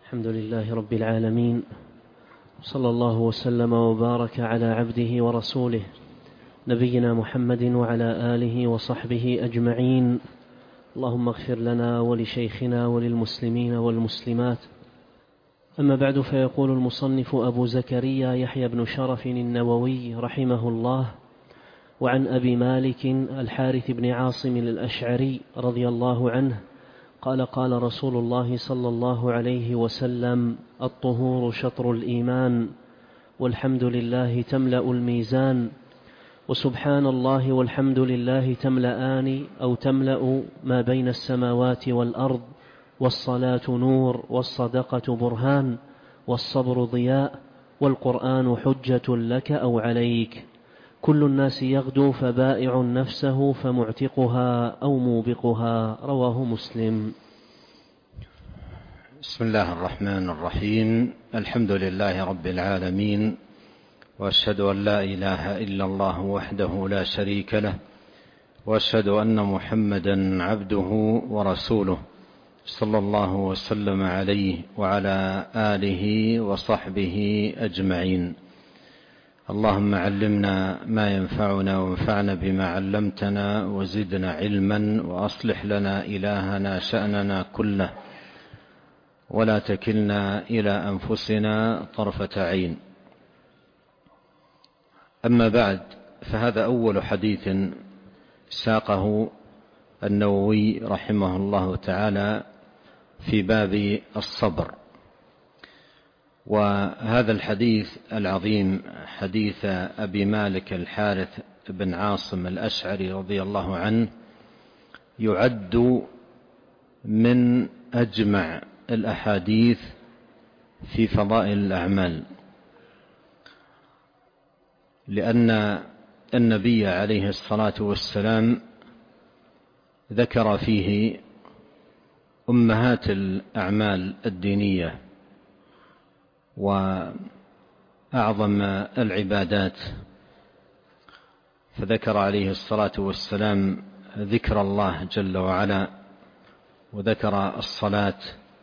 الحمد لله رب العالمين، صلى الله وسلم وبارك على عبده ورسوله نبينا محمد وعلى آله وصحبه أجمعين. اللهم اغفر لنا ولشيخنا وللمسلمين والمسلمات. أما بعد، فيقول المصنف أبو زكريا يحيى بن شرف النووي رحمه الله: وعن أبي مالك الحارث بن عاصم الأشعري رضي الله عنه قال: قال رسول الله صلى الله عليه وسلم: الطهور شطر الإيمان، والحمد لله تملأ الميزان، وسبحان الله والحمد لله تملأان أو تملأ ما بين السماوات والأرض، والصلاة نور، والصدقة برهان، والصبر ضياء، والقرآن حجة لك أو عليك. كل الناس يغدو فبائع نفسه فمعتقها أو موبقها. رواه مسلم. بسم الله الرحمن الرحيم. الحمد لله رب العالمين، وأشهد أن لا إله إلا الله وحده لا شريك له، وأشهد أن محمدا عبده ورسوله، صلى الله وسلم عليه وعلى آله وصحبه أجمعين. اللهم علمنا ما ينفعنا، وانفعنا بما علمتنا، وزدنا علما، وأصلح لنا إلهنا شأننا كله، ولا تكلنا إلى أنفسنا طرفة عين. أما بعد، فهذا أول حديث ساقه النووي رحمه الله تعالى في باب الصبر. وهذا الحديث العظيم، حديث أبي مالك الحارث بن عاصم الأشعري رضي الله عنه، يعد من أجمع الأحاديث في فضائل الأعمال، لأن النبي عليه الصلاة والسلام ذكر فيه أمهات الأعمال الدينية وأعظم العبادات، فذكر عليه الصلاة والسلام ذكر الله جل وعلا، وذكر الصلاة،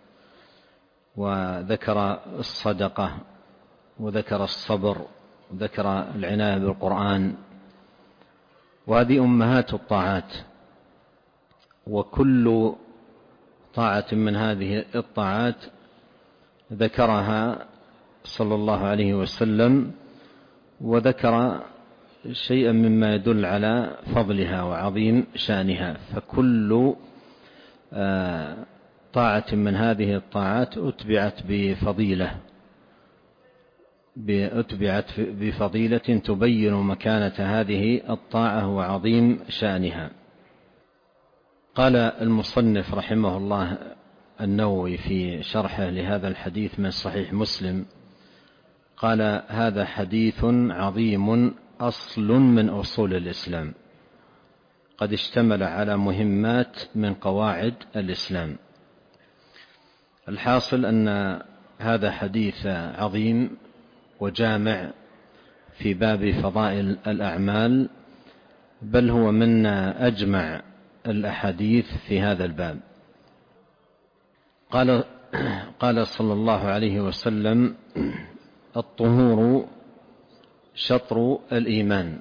وذكر الصدقة، وذكر الصبر، وذكر العناية بالقرآن، وهذه أمهات الطاعات. وكل طاعة من هذه الطاعات ذكرها صلى الله عليه وسلم، وذكر شيئا مما يدل على فضلها وعظيم شأنها. فكل طاعة من هذه الطاعات أتبعت بفضيلة تبين مكانة هذه الطاعة وعظيم شأنها. قال المصنف رحمه الله النووي في شرحه لهذا الحديث من صحيح مسلم، قال: هذا حديث عظيم، أصل من أصول الإسلام، قد اشتمل على مهمات من قواعد الإسلام. الحاصل أن هذا حديث عظيم وجامع في باب فضائل الأعمال، بل هو من أجمع الأحاديث في هذا الباب. قال صلى الله عليه وسلم: الطهور شطر الإيمان.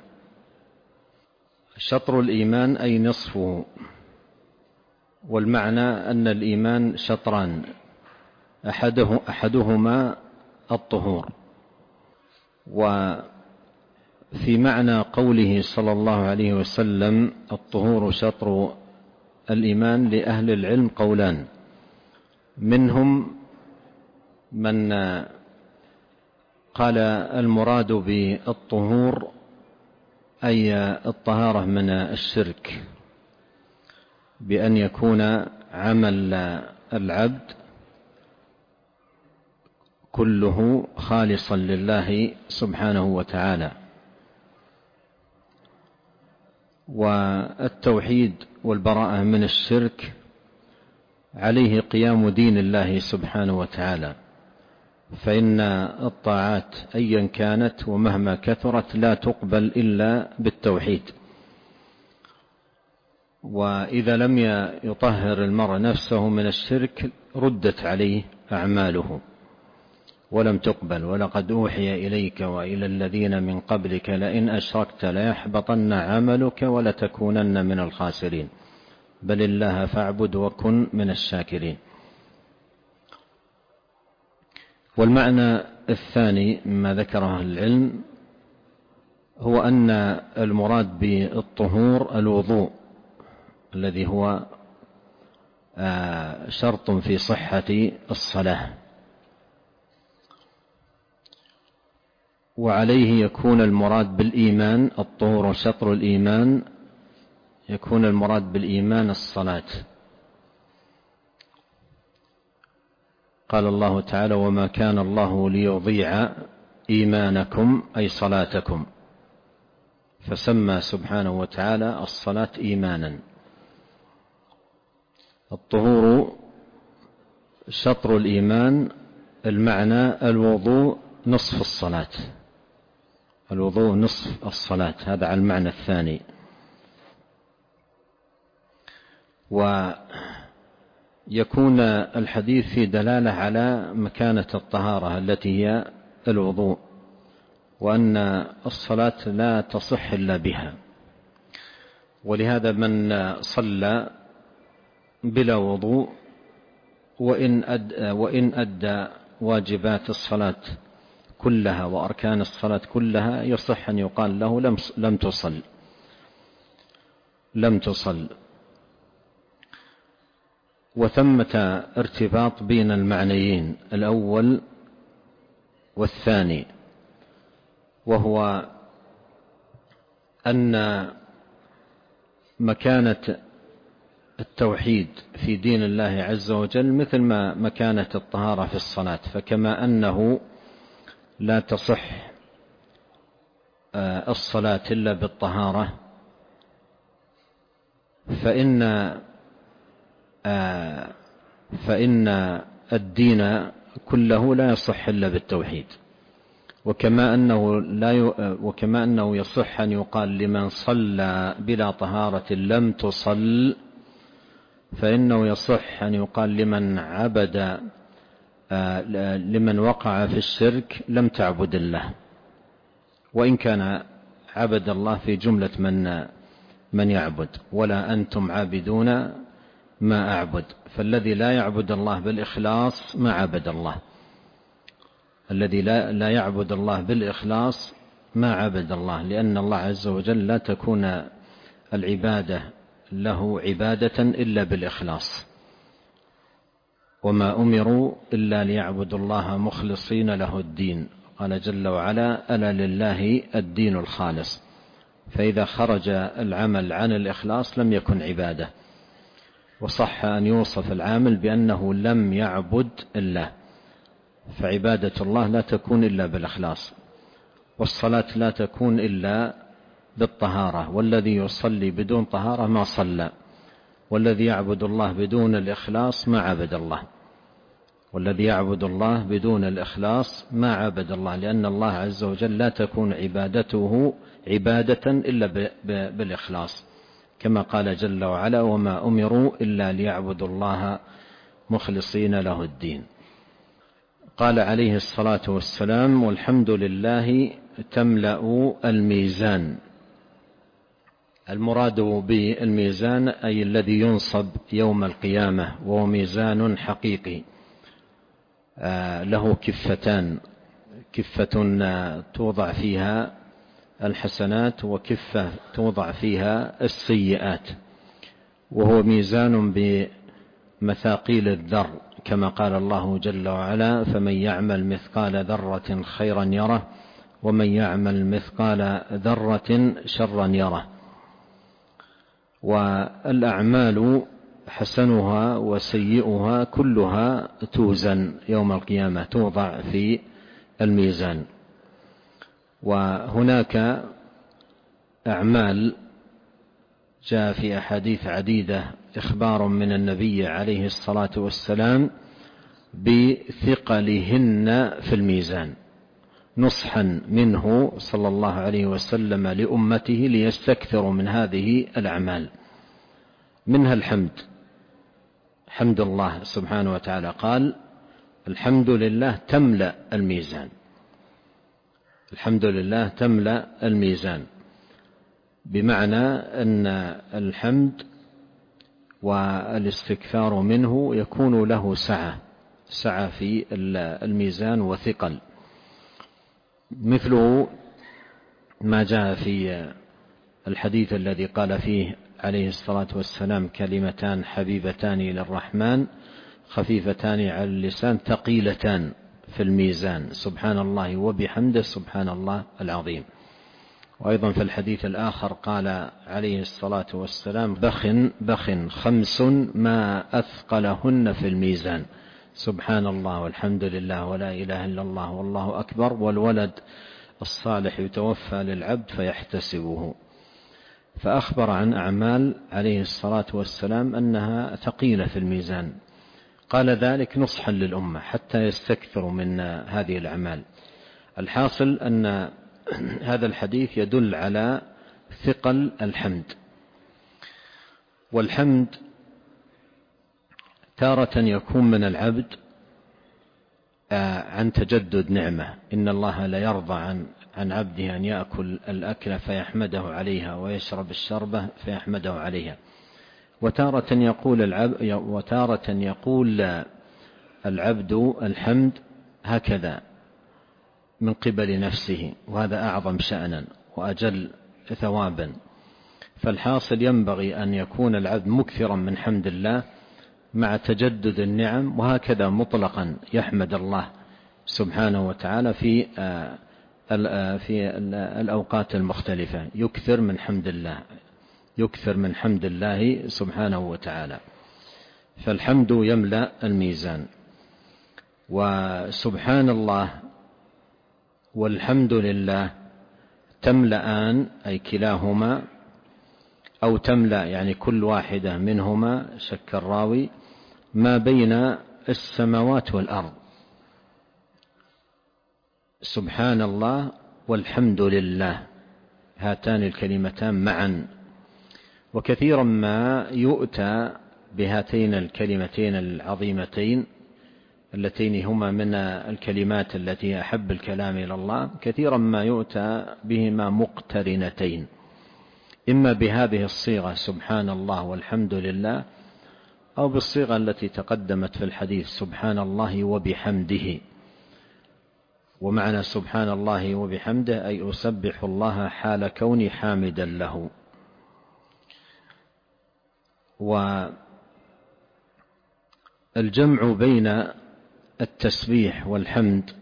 شطر الإيمان أي نصفه، والمعنى أن الإيمان شطران، أحدهما الطهور. وفي معنى قوله صلى الله عليه وسلم الطهور شطر الإيمان لأهل العلم قولان، منهم من قال المراد بالطهور أي الطهارة من الشرك، بأن يكون عمل العبد كله خالصا لله سبحانه وتعالى. والتوحيد والبراءة من الشرك عليه قيام دين الله سبحانه وتعالى، فإن الطاعات أيا كانت ومهما كثرت لا تقبل إلا بالتوحيد. وإذا لم يطهر المرء نفسه من الشرك ردت عليه أعماله ولم تقبل. ولقد أوحي إليك وإلى الذين من قبلك لئن أشركت ليحبطن عملك ولتكونن من الخاسرين بل الله فاعبد وكن من الشاكرين. والمعنى الثاني مما ذكره العلم هو أن المراد بالطهور الوضوء الذي هو شرط في صحة الصلاة، وعليه يكون المراد بالإيمان الطهور شطر الإيمان، يكون المراد بالإيمان الصلاة. قال الله تعالى وما كان الله ليضيع إيمانكم أي صلاتكم، فسمى سبحانه وتعالى الصلاة إيمانا. الطهور شطر الإيمان، المعنى الوضوء نصف الصلاة، الوضوء نصف الصلاة، هذا على المعنى الثاني. ويكون الحديث في دلالة على مكانة الطهارة التي هي الوضوء، وأن الصلاة لا تصح إلا بها. ولهذا من صلى بلا وضوء وإن أدى واجبات الصلاة كلها وأركان الصلاة كلها يصح أن يقال له لم تصل. وثمة ارتباط بين المعنيين الأول والثاني، وهو أن مكانة التوحيد في دين الله عز وجل مثل ما مكانة الطهارة في الصلاة، فكما أنه لا تصح الصلاة إلا بالطهارة، فإن الدين كله لا يصح إلا بالتوحيد. وكما أنه يصح أن يقال لمن صلى بلا طهارة لم تصل، فإنه يصح أن يقال لمن وقع في الشرك لم تعبد الله، وإن كان عبد الله في جملة من يعبد. ولا أنتم عابدون ما أعبد، فالذي لا يعبد الله بالإخلاص ما عبد الله، الذي لا يعبد الله بالإخلاص ما عبد الله، لأن الله عز وجل لا تكون العبادة له عبادة إلا بالإخلاص. وما أمروا إلا ليعبدوا الله مخلصين له الدين، قال جل وعلا ألا لله الدين الخالص. فإذا خرج العمل عن الإخلاص لم يكن عبادة. وصح أن يوصف العامل بأنه لم يعبد الله، فعبادة الله لا تكون إلا بالإخلاص، والصلاة لا تكون إلا بالطهارة، والذي يصلي بدون طهارة ما صلى، والذي يعبد الله بدون الإخلاص ما عبد الله، والذي يعبد الله بدون الإخلاص ما عبد الله، لأن الله عز وجل لا تكون عبادته عبادة إلا بالإخلاص، كما قال جل وعلا وما أمروا إلا ليعبدوا الله مخلصين له الدين. قال عليه الصلاة والسلام والحمد لله تملأ الميزان. المراد بالميزان أي الذي ينصب يوم القيامة، وهو ميزان حقيقي له كفتان، كفة توضع فيها الحسنات وكفة توضع فيها السيئات، وهو ميزان بمثاقيل الذر، كما قال الله جل وعلا فمن يعمل مثقال ذرة خيرا يره ومن يعمل مثقال ذرة شرا يره. والأعمال حسنها وسيئها كلها توزن يوم القيامة، توضع في الميزان. وهناك أعمال جاء في أحاديث عديدة إخبار من النبي عليه الصلاة والسلام بثقلهن في الميزان، نصحا منه صلى الله عليه وسلم لأمته ليستكثروا من هذه الأعمال. منها الحمد، حمد الله سبحانه وتعالى، قال الحمد لله تملأ الميزان، الحمد لله تملأ الميزان، بمعنى أن الحمد والاستكثار منه يكون له سعة في الميزان وثقل، مثله ما جاء في الحديث الذي قال فيه عليه الصلاة والسلام كلمتان حبيبتان إلى الرحمن خفيفتان على اللسان ثقيلتان في الميزان، سبحان الله وبحمده سبحان الله العظيم. وأيضا في الحديث الآخر قال عليه الصلاة والسلام بخ 5 ما أثقلهن في الميزان، سبحان الله والحمد لله ولا إله إلا الله والله أكبر، والولد الصالح يتوفى للعبد فيحتسبه. فأخبر عن أعمال عليه الصلاة والسلام أنها ثقيلة في الميزان، قال ذلك نصحا للأمة حتى يستكثروا من هذه الأعمال. الحاصل أن هذا الحديث يدل على ثقل الحمد. والحمد تارة يكون من العبد عن تجدد نعمة، إن الله لا يرضى عن عبده أن يأكل الأكل فيحمده عليها ويشرب الشربة فيحمده عليها. وتارة يقول العبد الحمد هكذا من قبل نفسه، وهذا أعظم شأنا وأجل ثوابا. فالحاصل ينبغي أن يكون العبد مكثرا من حمد الله مع تجدد النعم، وهكذا مطلقا يحمد الله سبحانه وتعالى في الأوقات المختلفة، يكثر من حمد الله سبحانه وتعالى. فالحمد يملأ الميزان. وسبحان الله والحمد لله تملأان، أي كلاهما، أو تملأ يعني كل واحدة منهما، شك الراوي، ما بين السماوات والأرض. سبحان الله والحمد لله، هاتان الكلمتان معا. وكثيرا ما يؤتى بهاتين الكلمتين العظيمتين اللتين هما من الكلمات التي أحب الكلام إلى الله، كثيرا ما يؤتى بهما مقترنتين، إما بهذه الصيغة سبحان الله والحمد لله، أو بالصيغة التي تقدمت في الحديث سبحان الله وبحمده. ومعنى سبحان الله وبحمده أي أسبح الله حال كوني حامدا له. والجمع بين التسبيح والحمد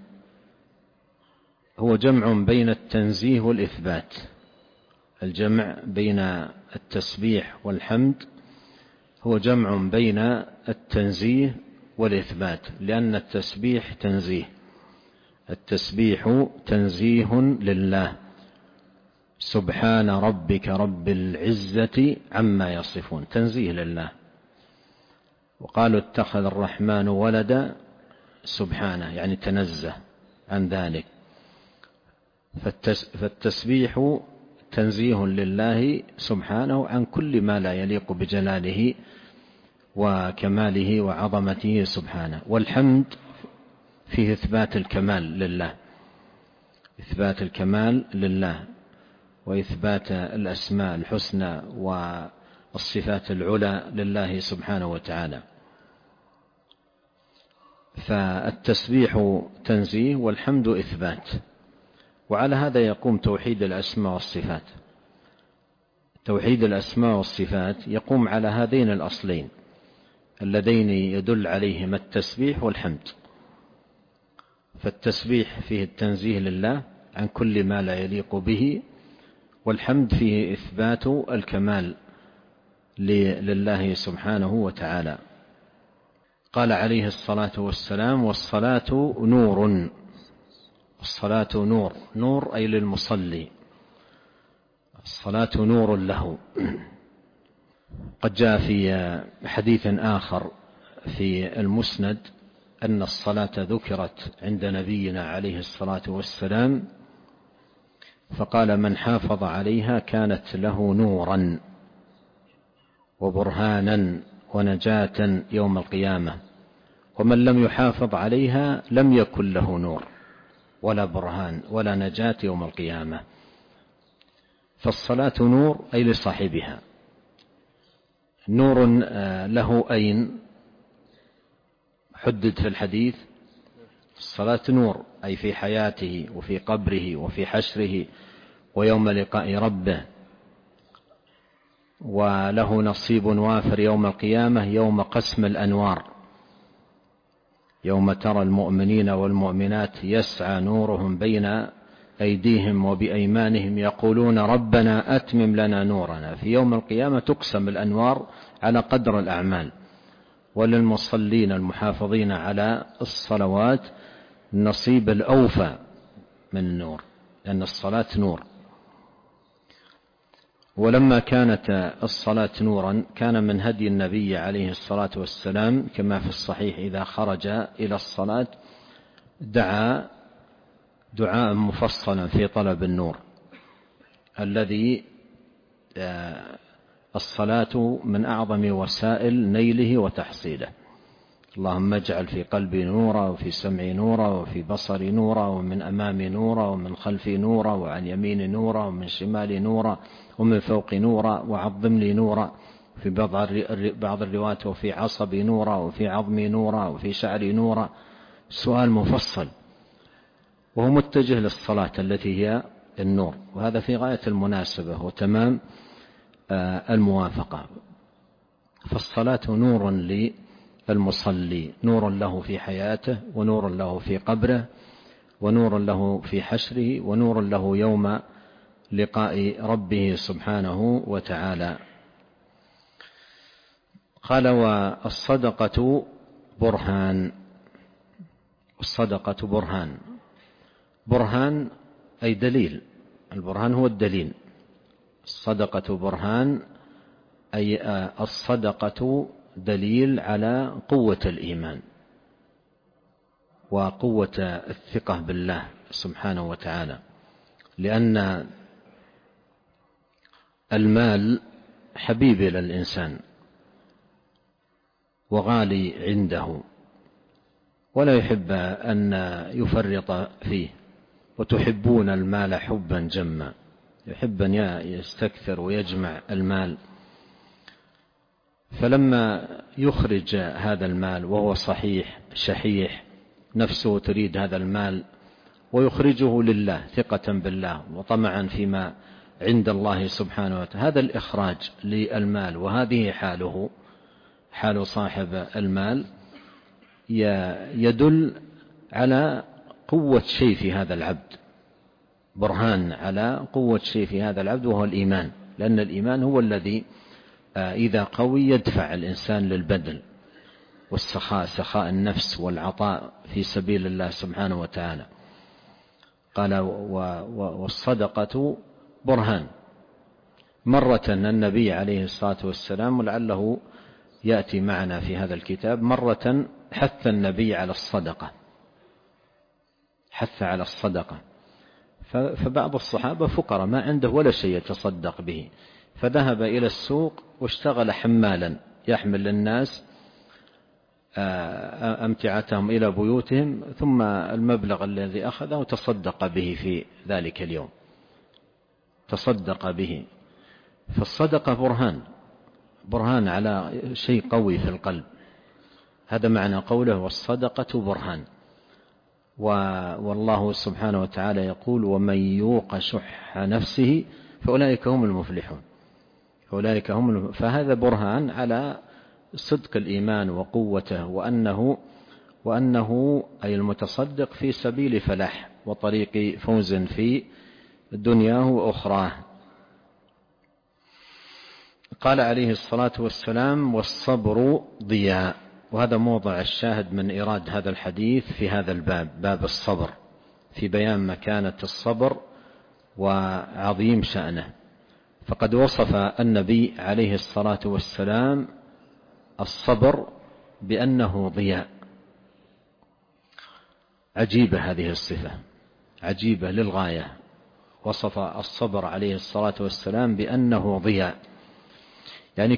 هو جمع بين التنزيه والإثبات. الجمع بين التسبيح والحمد هو جمع بين التنزيه والإثبات، لأن التسبيح تنزيه، التسبيح تنزيه لله، سبحان ربك رب العزة عما يصفون، تنزيه لله. وقالوا اتخذ الرحمن ولدا، سبحانه يعني تنزه عن ذلك. فالتسبيح تنزيه لله سبحانه عن كل ما لا يليق بجلاله وكماله وعظمته سبحانه. والحمد فيه إثبات الكمال لله، إثبات الكمال لله، وإثبات الأسماء الحسنى والصفات العلى لله سبحانه وتعالى. فالتسبيح تنزيه والحمد إثبات. وعلى هذا يقوم توحيد الأسماء والصفات. توحيد الأسماء والصفات يقوم على هذين الأصلين اللذين يدل عليهما التسبيح والحمد. فالتسبيح فيه التنزيه لله عن كل ما لا يليق به، والحمد فيه إثبات الكمال لله سبحانه وتعالى. قال عليه الصلاة والسلام: والصلاة نور. الصلاة نور، نور أي للمصلي، الصلاة نور له. قد جاء في حديث آخر في المسند أن الصلاة ذكرت عند نبينا عليه الصلاة والسلام فقال: من حافظ عليها كانت له نورا. وبرهانا ونجاة يوم القيامة، ومن لم يحافظ عليها لم يكن له نور ولا برهان ولا نجاة يوم القيامة. فالصلاة نور أي لصاحبها. نور له أين حدد في الحديث؟ الصلاة نور أي في حياته وفي قبره وفي حشره ويوم لقاء ربه، وله نصيب وافر يوم القيامة يوم قسم الأنوار، يوم ترى المؤمنين والمؤمنات يسعى نورهم بين أيديهم وبأيمانهم يقولون ربنا أتمم لنا نورنا. في يوم القيامة تقسم الأنوار على قدر الأعمال، وللمصلين المحافظين على الصلوات النصيب الأوفى من النور، لأن الصلاة نور. ولما كانت الصلاة نورا كان من هدي النبي عليه الصلاة والسلام كما في الصحيح إذا خرج إلى الصلاة دعا دعاء مفصلا في طلب النور الذي الصلاة من أعظم وسائل نيله وتحصيله. اللهم اجعل في قلبي نورا وفي سمعي نورا وفي بصري نورا ومن أمامي نورا ومن خلفي نورا وعن يميني نورا ومن شمالي نورا ومن فوقي نورا وعظم لي نورا، في بعض الروايات وفي عصبي نورا وفي عظمي نورا وفي شعري نورا. سؤال مفصل وهو متجه للصلاة التي هي النور، وهذا في غاية المناسبة وتمام الموافقة. فالصلاة نور للمصلي، نور له في حياته ونور له في قبره ونور له في حشره ونور له يوم لقاء ربه سبحانه وتعالى. قال والصدقة برهان. الصدقة برهان، برهان أي دليل، البرهان هو الدليل. الصدقة برهان أي الصدقة دليل على قوة الإيمان وقوة الثقة بالله سبحانه وتعالى، لأن المال حبيب إلى الإنسان وغالي عنده ولا يحب أن يفرط فيه، وتحبون المال حبا جما، يحب أن يستكثر ويجمع المال. فلما يخرج هذا المال وهو صحيح شحيح نفسه تريد هذا المال ويخرجه لله ثقة بالله وطمعا فيما عند الله سبحانه وتعالى، هذا الإخراج للمال وهذه حاله حال صاحب المال يدل على قوة شيء في هذا العبد، برهان على قوة شيء في هذا العبد وهو الإيمان، لأن الإيمان هو الذي إذا قوي يدفع الإنسان للبذل والسخاء، سخاء النفس والعطاء في سبيل الله سبحانه وتعالى. قال والصدقة برهان. مرة النبي عليه الصلاة والسلام ولعله يأتي معنا في هذا الكتاب، مرة حث النبي على الصدقة، حث على الصدقة، فبعض الصحابة فقراء ما عنده ولا شيء يتصدق به، فذهب إلى السوق واشتغل حمالا يحمل للناس أمتعتهم إلى بيوتهم، ثم المبلغ الذي أخذه تصدق به في ذلك اليوم، تصدق به. فالصدقة برهان على شيء قوي في القلب، هذا معنى قوله والصدقة برهان. والله سبحانه وتعالى يقول ومن يوق شح نفسه فأولئك هم المفلحون، فهذا برهان على صدق الإيمان وقوته، وأنه أي المتصدق في سبيل فلاح وطريق فوز في دنياه وأخراه. قال عليه الصلاة والسلام والصبر ضياء، وهذا موضع الشاهد من إيراد هذا الحديث في هذا الباب، باب الصبر، في بيان مكانة الصبر وعظيم شأنه. فقد وصف النبي عليه الصلاة والسلام الصبر بأنه ضياء. عجيبة هذه الصفة، عجيبة للغاية، وصف الصبر عليه الصلاة والسلام بأنه ضياء، يعني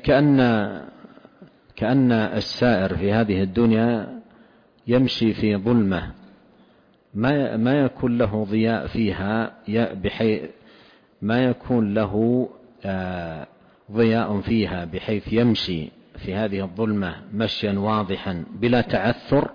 كأن السائر في هذه الدنيا يمشي في ظلمة ما يكون له ضياء فيها، ما يكون له ضياء فيها بحيث يمشي في هذه الظلمة مشيا واضحا بلا تعثر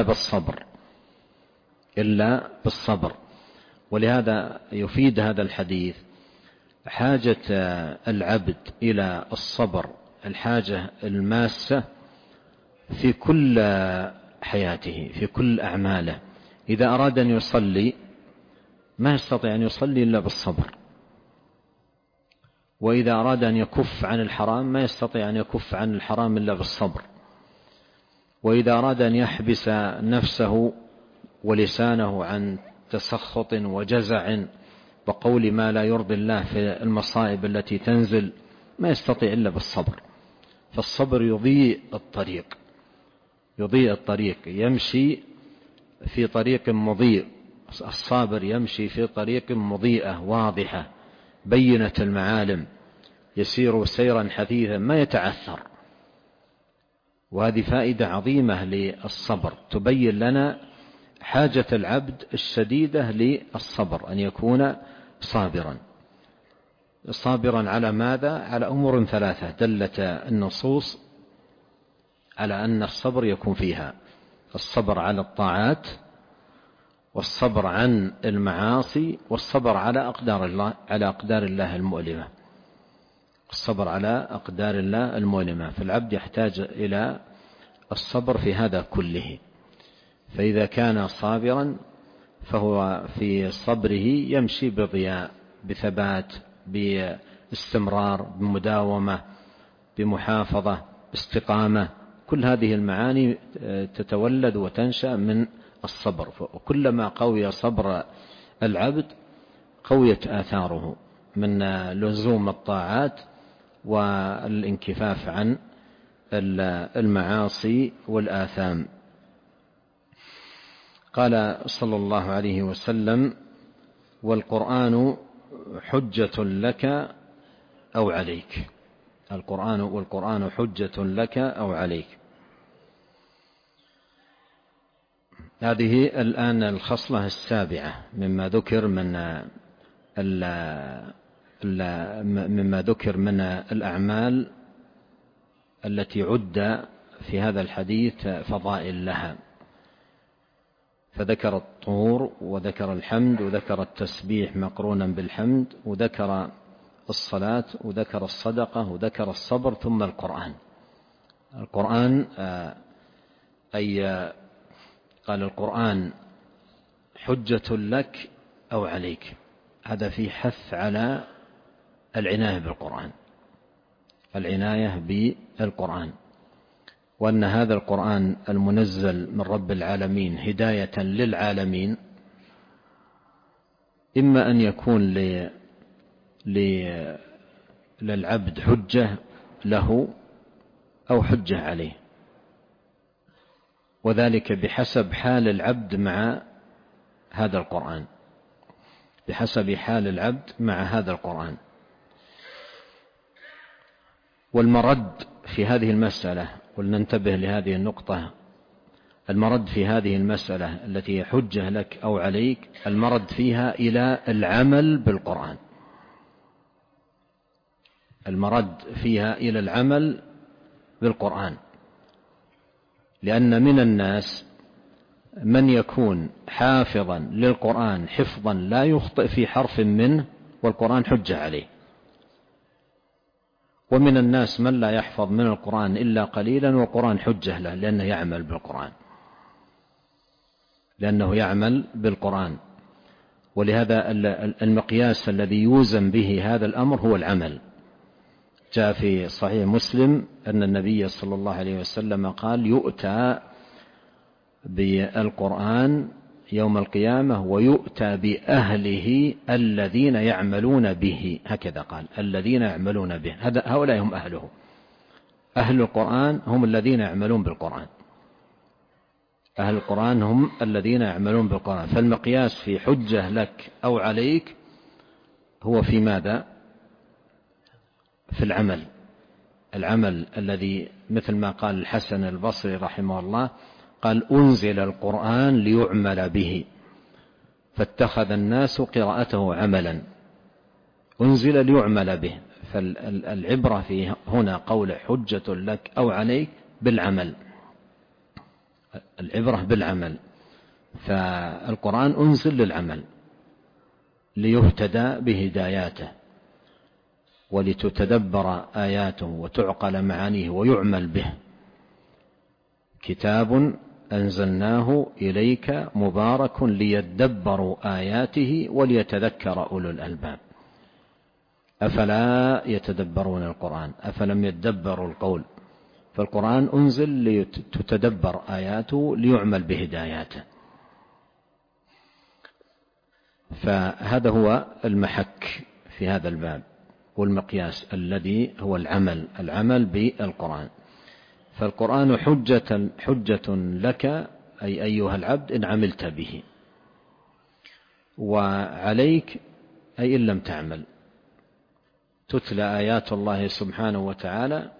إلا بالصبر. ولهذا يفيد هذا الحديث حاجة العبد إلى الصبر الحاجة الماسة في كل حياته، في كل أعماله. إذا أراد أن يصلي ما يستطيع أن يصلي إلا بالصبر، وإذا أراد أن يكف عن الحرام ما يستطيع أن يكف عن الحرام إلا بالصبر، وإذا أراد أن يحبس نفسه ولسانه عن تسخط وجزع وقول ما لا يرضي الله في المصائب التي تنزل ما يستطيع إلا بالصبر. فالصبر يضيء الطريق، يمشي في طريق مضيء. الصابر يمشي في طريق مضيئة واضحة بينة المعالم، يسير سيرا حثيثا ما يتعثر. وهذه فائدة عظيمة للصبر، تبين لنا حاجة العبد الشديدة للصبر، أن يكون صابرا على ماذا؟ على أمور ثلاثة دلت النصوص على أن الصبر يكون فيها: الصبر على الطاعات، والصبر عن المعاصي، والصبر على أقدار الله المؤلمة. الصبر على أقدار الله المؤلمة، فالعبد يحتاج إلى الصبر في هذا كله. فإذا كان صابرا فهو في صبره يمشي بضياء، بثبات، باستمرار، بمداومة، بمحافظة، باستقامة. كل هذه المعاني تتولد وتنشأ من الصبر. وكلما قوي صبر العبد قويت آثاره من لزوم الطاعات والانكفاف عن المعاصي والآثام. قال صلى الله عليه وسلم: والقرآن حجة لك أو عليك. والقرآن حجة لك أو عليك. هذه الآن الخصلة السابعة مما ذكر من الأعمال التي عد في هذا الحديث فضائل لها. فذكر الطهور، وذكر الحمد، وذكر التسبيح مقرونا بالحمد، وذكر الصلاة، وذكر الصدقة، وذكر الصبر، ثم القرآن قال القرآن حجة لك أو عليك. هذا في حث على العناية بالقرآن، وأن هذا القرآن المنزل من رب العالمين هداية للعالمين، إما أن يكون للعبد حجة له أو حجة عليه، وذلك بحسب حال العبد مع هذا القرآن. والمرد في هذه المسألة، ولننتبه لهذه النقطة، المرد في هذه المسألة التي حجة لك أو عليك، المرد فيها إلى العمل بالقرآن. لأن من الناس من يكون حافظا للقرآن حفظا لا يخطئ في حرف منه والقرآن حجة عليه، ومن الناس من لا يحفظ من القرآن إلا قليلا والقرآن حجة له، لأنه يعمل بالقرآن. ولهذا المقياس الذي يوزن به هذا الأمر هو العمل. جاء في صحيح مسلم أن النبي صلى الله عليه وسلم قال: يؤتى بالقرآن يوم القيامة ويؤتى بأهله الذين يعملون به. هكذا قال: الذين يعملون به، هؤلاء هم أهله. أهل القرآن هم الذين يعملون بالقرآن. فالمقياس في حجة لك أو عليك هو في ماذا؟ في العمل. العمل الذي مثل ما قال الحسن البصري رحمه الله، قال: أنزل القرآن ليعمل به فاتخذ الناس قراءته عملا. أنزل ليعمل به، فالعبرة في هنا قول حجة لك أو عليك بالعمل، العبرة بالعمل. فالقرآن أنزل للعمل ليهتدى بهداياته ولتتدبر آياته وتعقل معانيه ويعمل به. كتاب أنزلناه إليك مبارك ليدبروا آياته وليتذكر أولو الألباب. أفلا يتدبرون القرآن؟ أفلم يدبروا القول؟ فالقرآن أنزل لتتدبر آياته ليعمل بهداياته. فهذا هو المحك في هذا الباب والمقياس الذي هو العمل بالقرآن. فالقرآن حجة لك أي أيها العبد إن عملت به، وعليك أي إن لم تعمل. تتلى آيات الله سبحانه وتعالى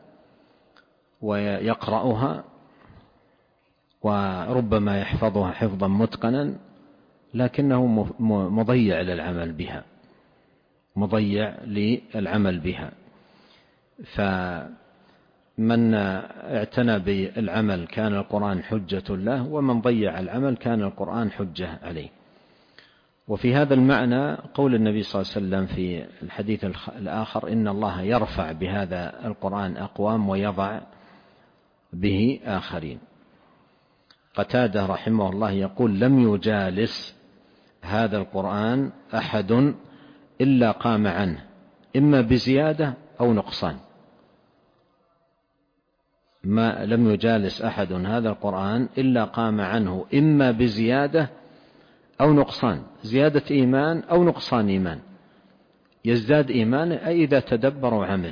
ويقرأها وربما يحفظها حفظا متقنا، لكنه مضيع للعمل بها، مضيع للعمل بها. فمن اعتنى بالعمل كان القرآن حجة له، ومن ضيع العمل كان القرآن حجة عليه. وفي هذا المعنى قول النبي صلى الله عليه وسلم في الحديث الآخر: إن الله يرفع بهذا القرآن أقوام ويضع به آخرين. قتادة رحمه الله يقول: لم يجالس هذا القرآن أحد إلا قام عنه إما بزيادة أو نقصان. ما لم يجالس أحد هذا القرآن إلا قام عنه إما بزيادة أو نقصان، زيادة إيمان أو نقصان إيمان. يزداد إيمانه أي إذا تدبر وعمل،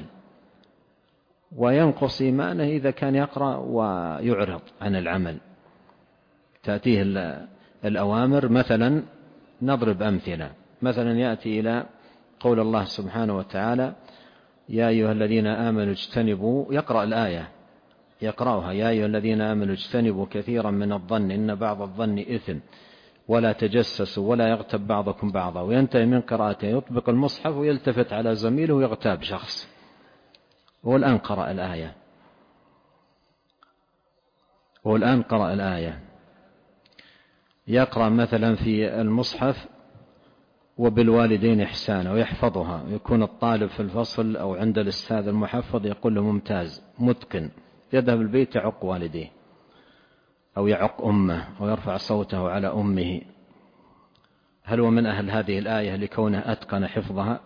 وينقص إيمانه إذا كان يقرأ ويعرض عن العمل. تأتيه الأوامر، مثلا نضرب أمثلة، مثلا يأتي إلى قول الله سبحانه وتعالى: يا أيها الذين آمنوا اجتنبوا، يقرأ الآية يقرأها: يا أيها الذين آمنوا اجتنبوا كثيرا من الظن إن بعض الظن إثم ولا تجسسوا ولا يغتب بعضكم بعضا، وينتهي من قراءته يطبق المصحف ويلتفت على زميله ويغتاب شخص. والآن قرأ الآية يقرأ مثلا في المصحف: وبالوالدين إحسانا، ويحفظها، يكون الطالب في الفصل أو عند الأستاذ المحفظ يقول له ممتاز متقن، يذهب البيت يعق والديه أو يعق أمه أو يرفع صوته على أمه. هل هو من أهل هذه الآية لكونه أتقن حفظها؟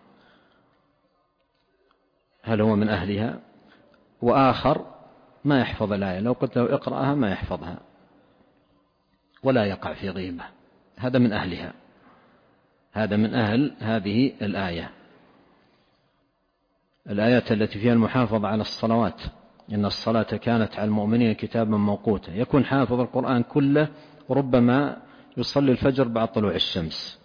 هل هو من أهلها؟ وآخر ما يحفظ الآية، لو قلت له اقرأها ما يحفظها ولا يقع في غيبة. هذا من أهلها، هذا من أهل هذه الآية. الآيات التي فيها المحافظة على الصلوات: إن الصلاة كانت على المؤمنين كتابا موقوتا. يكون حافظ القرآن كله، وربما يصلي الفجر بعد طلوع الشمس،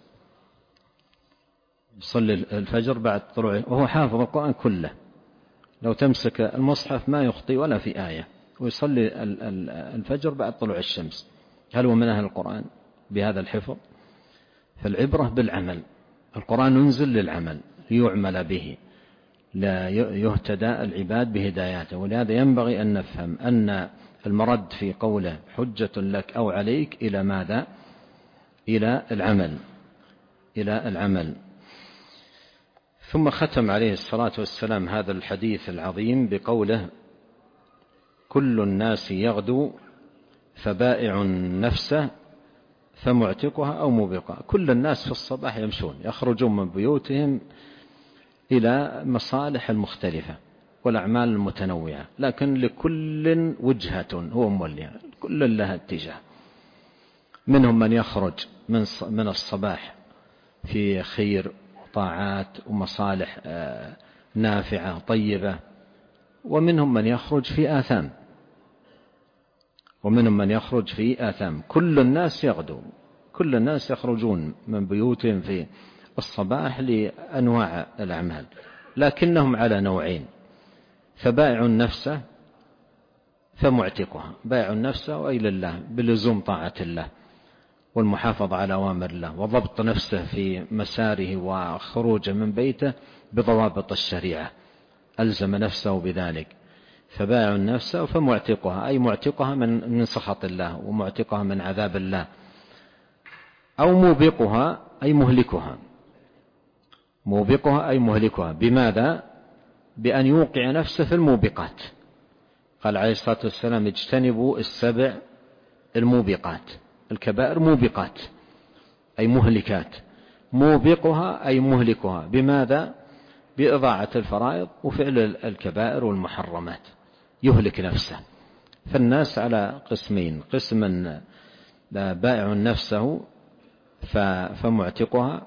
يصلي الفجر بعد طلوع، وهو حافظ القرآن كله. لو تمسك المصحف ما يخطي ولا في آية، ويصلي الفجر بعد طلوع الشمس. هل هو من أهل القرآن بهذا الحفظ؟ فالعبرة بالعمل. القرآن ينزل للعمل ليعمل به، لا يهتدى العباد بهداياته. ولهذا ينبغي أن نفهم أن المرد في قوله حجة لك أو عليك إلى ماذا؟ إلى العمل. ثم ختم عليه الصلاة والسلام هذا الحديث العظيم بقوله: كل الناس يغدو فبائع نفسه فمعتقها أو موبقها. كل الناس في الصباح يمشون، يخرجون من بيوتهم إلى مصالح المختلفة والأعمال المتنوعة، لكن لكل وجهة هو موليها، كل لها اتجاه. منهم من يخرج من الصباح في خير وطاعات ومصالح نافعة طيبة، ومنهم من يخرج في آثام. كل الناس يغدو، كل الناس يخرجون من بيوتهم في الصباح لأنواع الأعمال، لكنهم على نوعين: فبائع النفس فمعتقها، بائع النفس وإلى الله بلزوم طاعة الله والمحافظة على أوامر الله وضبط نفسه في مساره وخروجه من بيته بضوابط الشريعة، ألزم نفسه بذلك. فبائع النفس فمعتقها، أي معتقها من سخط الله ومعتقها من عذاب الله. أو موبقها أي مهلكها، موبقها أي مهلكها. بماذا؟ بأن يوقع نفسه في الموبقات. قال عليه الصلاة والسلام: اجتنبوا السبع الموبقات. الكبائر موبقات أي مهلكات، موبقها أي مهلكها. بماذا؟ بإضاعة الفرائض وفعل الكبائر والمحرمات يهلك نفسه. فالناس على قسمين: قسم بائع نفسه فمعتقها،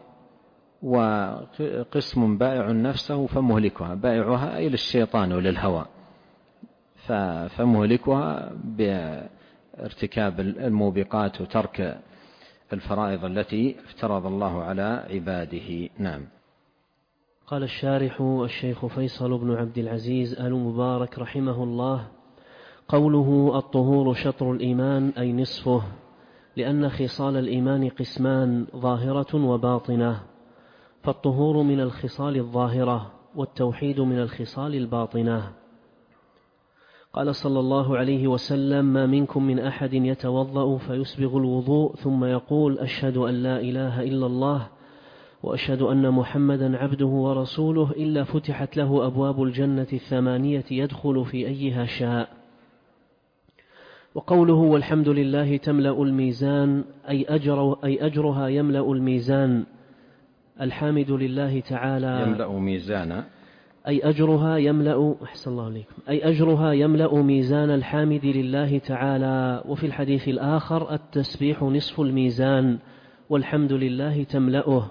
وقسم بائع نفسه فمهلكها. بائعها أي للشيطان وللهوى، فمهلكها بارتكاب الموبقات وترك الفرائض التي افترض الله على عباده. نعم. قال الشارح الشيخ فيصل بن عبد العزيز آل مبارك رحمه الله: قوله الطهور شطر الإيمان أي نصفه، لأن خصال الإيمان قسمان: ظاهرة وباطنة، فالطهور من الخصال الظاهرة والتوحيد من الخصال الباطنة. قال صلى الله عليه وسلم: ما منكم من أحد يتوضأ فيسبغ الوضوء ثم يقول: أشهد أن لا إله إلا الله وأشهد أن محمدا عبده ورسوله، إلا فتحت له أبواب الجنة 8 يدخل في أيها شاء. وقوله والحمد لله تملأ الميزان أي أجرها يملأ الميزان. الحامد لله تعالى يملأ ميزانا أي أجرها يملأ، أحسن الله عليكم، أي أجرها يملأ ميزان الحامد لله تعالى. وفي الحديث الآخر: التسبيح نصف الميزان والحمد لله تملأه.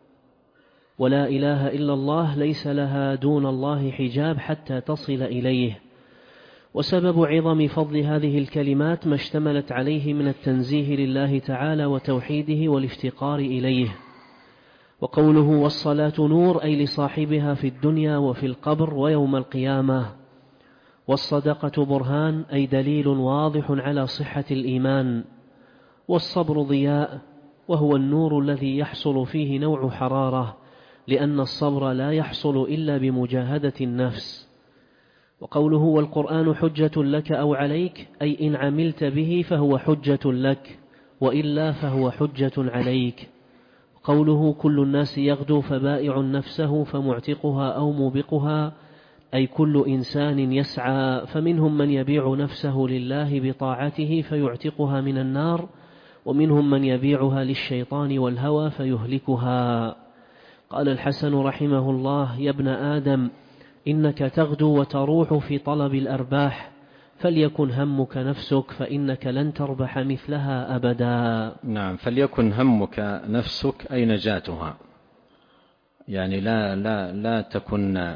ولا إله إلا الله ليس لها دون الله حجاب حتى تصل إليه. وسبب عظم فضل هذه الكلمات ما اشتملت عليه من التنزيه لله تعالى وتوحيده والافتقار إليه. وقوله والصلاة نور أي لصاحبها في الدنيا وفي القبر ويوم القيامة. والصدقة برهان أي دليل واضح على صحة الإيمان. والصبر ضياء، وهو النور الذي يحصل فيه نوع حرارة، لأن الصبر لا يحصل إلا بمجاهدة النفس. وقوله والقرآن حجة لك أو عليك أي إن عملت به فهو حجة لك، وإلا فهو حجة عليك. قوله كل الناس يغدو فبائع نفسه فمعتقها أو موبقها أي كل إنسان يسعى، فمنهم من يبيع نفسه لله بطاعته فيعتقها من النار، ومنهم من يبيعها للشيطان والهوى فيهلكها. قال الحسن رحمه الله: يا ابن آدم إنك تغدو وتروح في طلب الأرباح، فليكن همك نفسك فإنك لن تربح مثلها أبدا. نعم، فليكن همك نفسك أي نجاتها، يعني لا تكن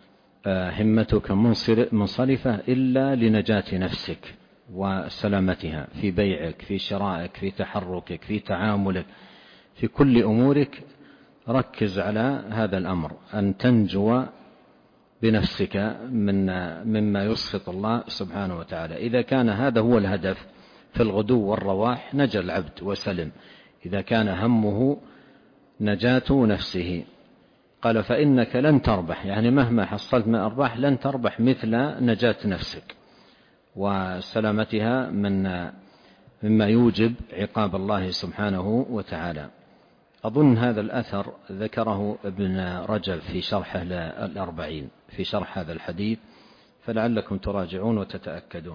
همتك منصرفة إلا لنجاة نفسك وسلامتها في بيعك، في شرائك، في تحركك، في تعاملك، في كل أمورك. ركز على هذا الأمر، أن تنجو بنفسك مما يسخط الله سبحانه وتعالى. إذا كان هذا هو الهدف في الغدو والرواح نجا العبد وسلم، إذا كان همه نجاة نفسه. قال فإنك لن تربح، يعني مهما حصلت من أرباح لن تربح مثل نجاة نفسك وسلامتها مما يوجب عقاب الله سبحانه وتعالى. أظن هذا الأثر ذكره ابن رجب في شرحه للأربعين، في شرح هذا الحديث، فلعلكم تراجعون وتتأكدون.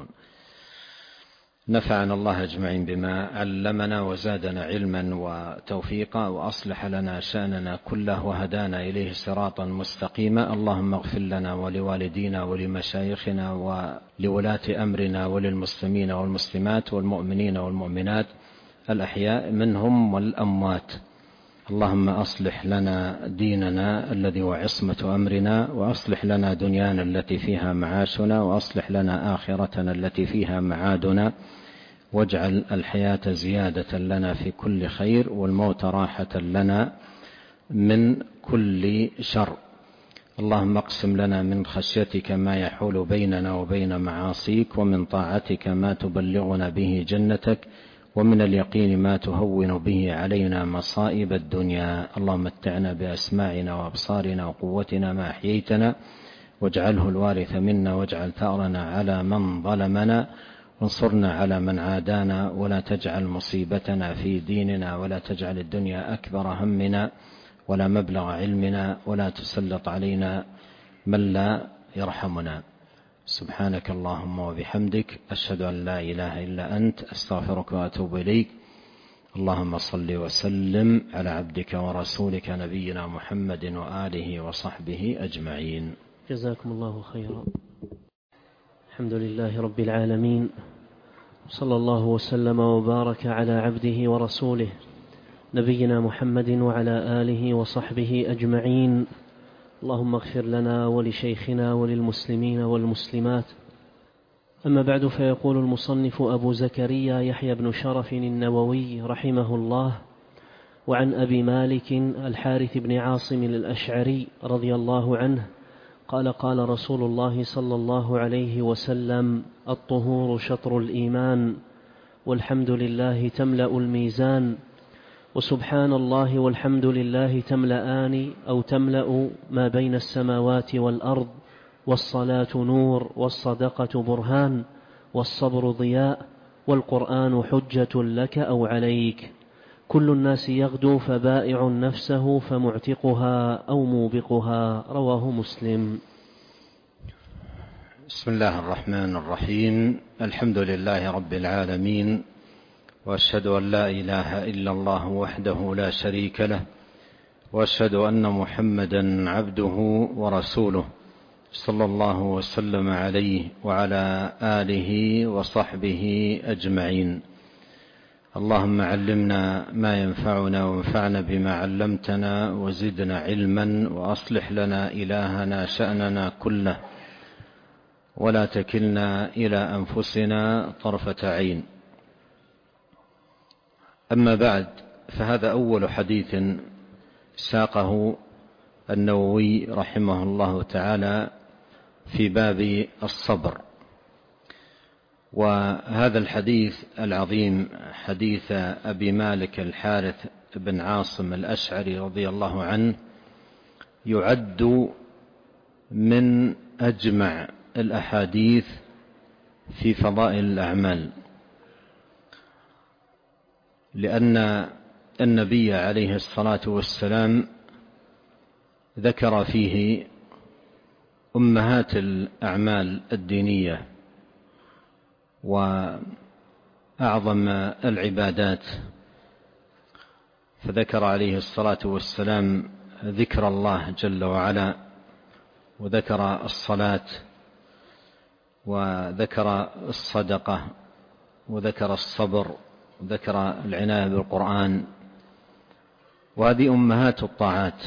نفعنا الله أجمعين بما علمنا وزادنا علما وتوفيقا، وأصلح لنا شأننا كله وهدانا إليه صراطا مستقيما. اللهم اغفر لنا ولوالدينا ولمشايخنا ولولاة أمرنا وللمسلمين والمسلمات والمؤمنين والمؤمنات الأحياء منهم والأموات. اللهم أصلح لنا ديننا الذي هو عصمة أمرنا، وأصلح لنا دنيانا التي فيها معاشنا، وأصلح لنا آخرتنا التي فيها معادنا، واجعل الحياة زيادة لنا في كل خير، والموت راحة لنا من كل شر. اللهم اقسم لنا من خشيتك ما يحول بيننا وبين معاصيك، ومن طاعتك ما تبلغنا به جنتك، ومن اليقين ما تهون به علينا مصائب الدنيا. اللهم متعنا بأسماعنا وأبصارنا وقوتنا ما أحييتنا، واجعله الوارث منا، واجعل ثأرنا على من ظلمنا، وانصرنا على من عادانا، ولا تجعل مصيبتنا في ديننا، ولا تجعل الدنيا أكبر همنا ولا مبلغ علمنا، ولا تسلط علينا من لا يرحمنا. سبحانك اللهم وبحمدك، أشهد أن لا إله إلا أنت، أستغفرك وأتوب إليك. اللهم صل وسلم على عبدك ورسولك نبينا محمد وآله وصحبه أجمعين. جزاكم الله خيرا. الحمد لله رب العالمين، صلى الله وسلم وبارك على عبده ورسوله نبينا محمد وعلى آله وصحبه أجمعين. اللهم اغفر لنا ولشيخنا وللمسلمين والمسلمات. أما بعد، فيقول المصنف أبو زكريا يحيى بن شرف النووي رحمه الله: وعن أبي مالك الحارث بن عاصم الأشعري رضي الله عنه قال: قال رسول الله صلى الله عليه وسلم: الطهور شطر الإيمان، والحمد لله تملأ الميزان، وسبحان الله والحمد لله تملأان أو تملأ ما بين السماوات والأرض، والصلاة نور، والصدقة برهان، والصبر ضياء، والقرآن حجة لك أو عليك. كل الناس يغدو فبائع نفسه فمعتقها أو موبقها. رواه مسلم. بسم الله الرحمن الرحيم. الحمد لله رب العالمين، وأشهد أن لا إله إلا الله وحده لا شريك له، وأشهد أن محمدا عبده ورسوله، صلى الله وسلم عليه وعلى آله وصحبه أجمعين. اللهم علمنا ما ينفعنا، وانفعنا بما علمتنا، وزدنا علما، وأصلح لنا إلهنا شأننا كله، ولا تكلنا إلى أنفسنا طرفة عين. أما بعد، فهذا أول حديث ساقه النووي رحمه الله تعالى في باب الصبر. وهذا الحديث العظيم حديث أبي مالك الحارث بن عاصم الأشعري رضي الله عنه يعد من أجمع الأحاديث في فضائل الأعمال، لأن النبي عليه الصلاة والسلام ذكر فيه أمهات الأعمال الدينية وأعظم العبادات، فذكر عليه الصلاة والسلام ذكر الله جل وعلا، وذكر الصلاة، وذكر الصدقة، وذكر الصبر، وذكر العناية بالقرآن، وهذه أمهات الطاعات.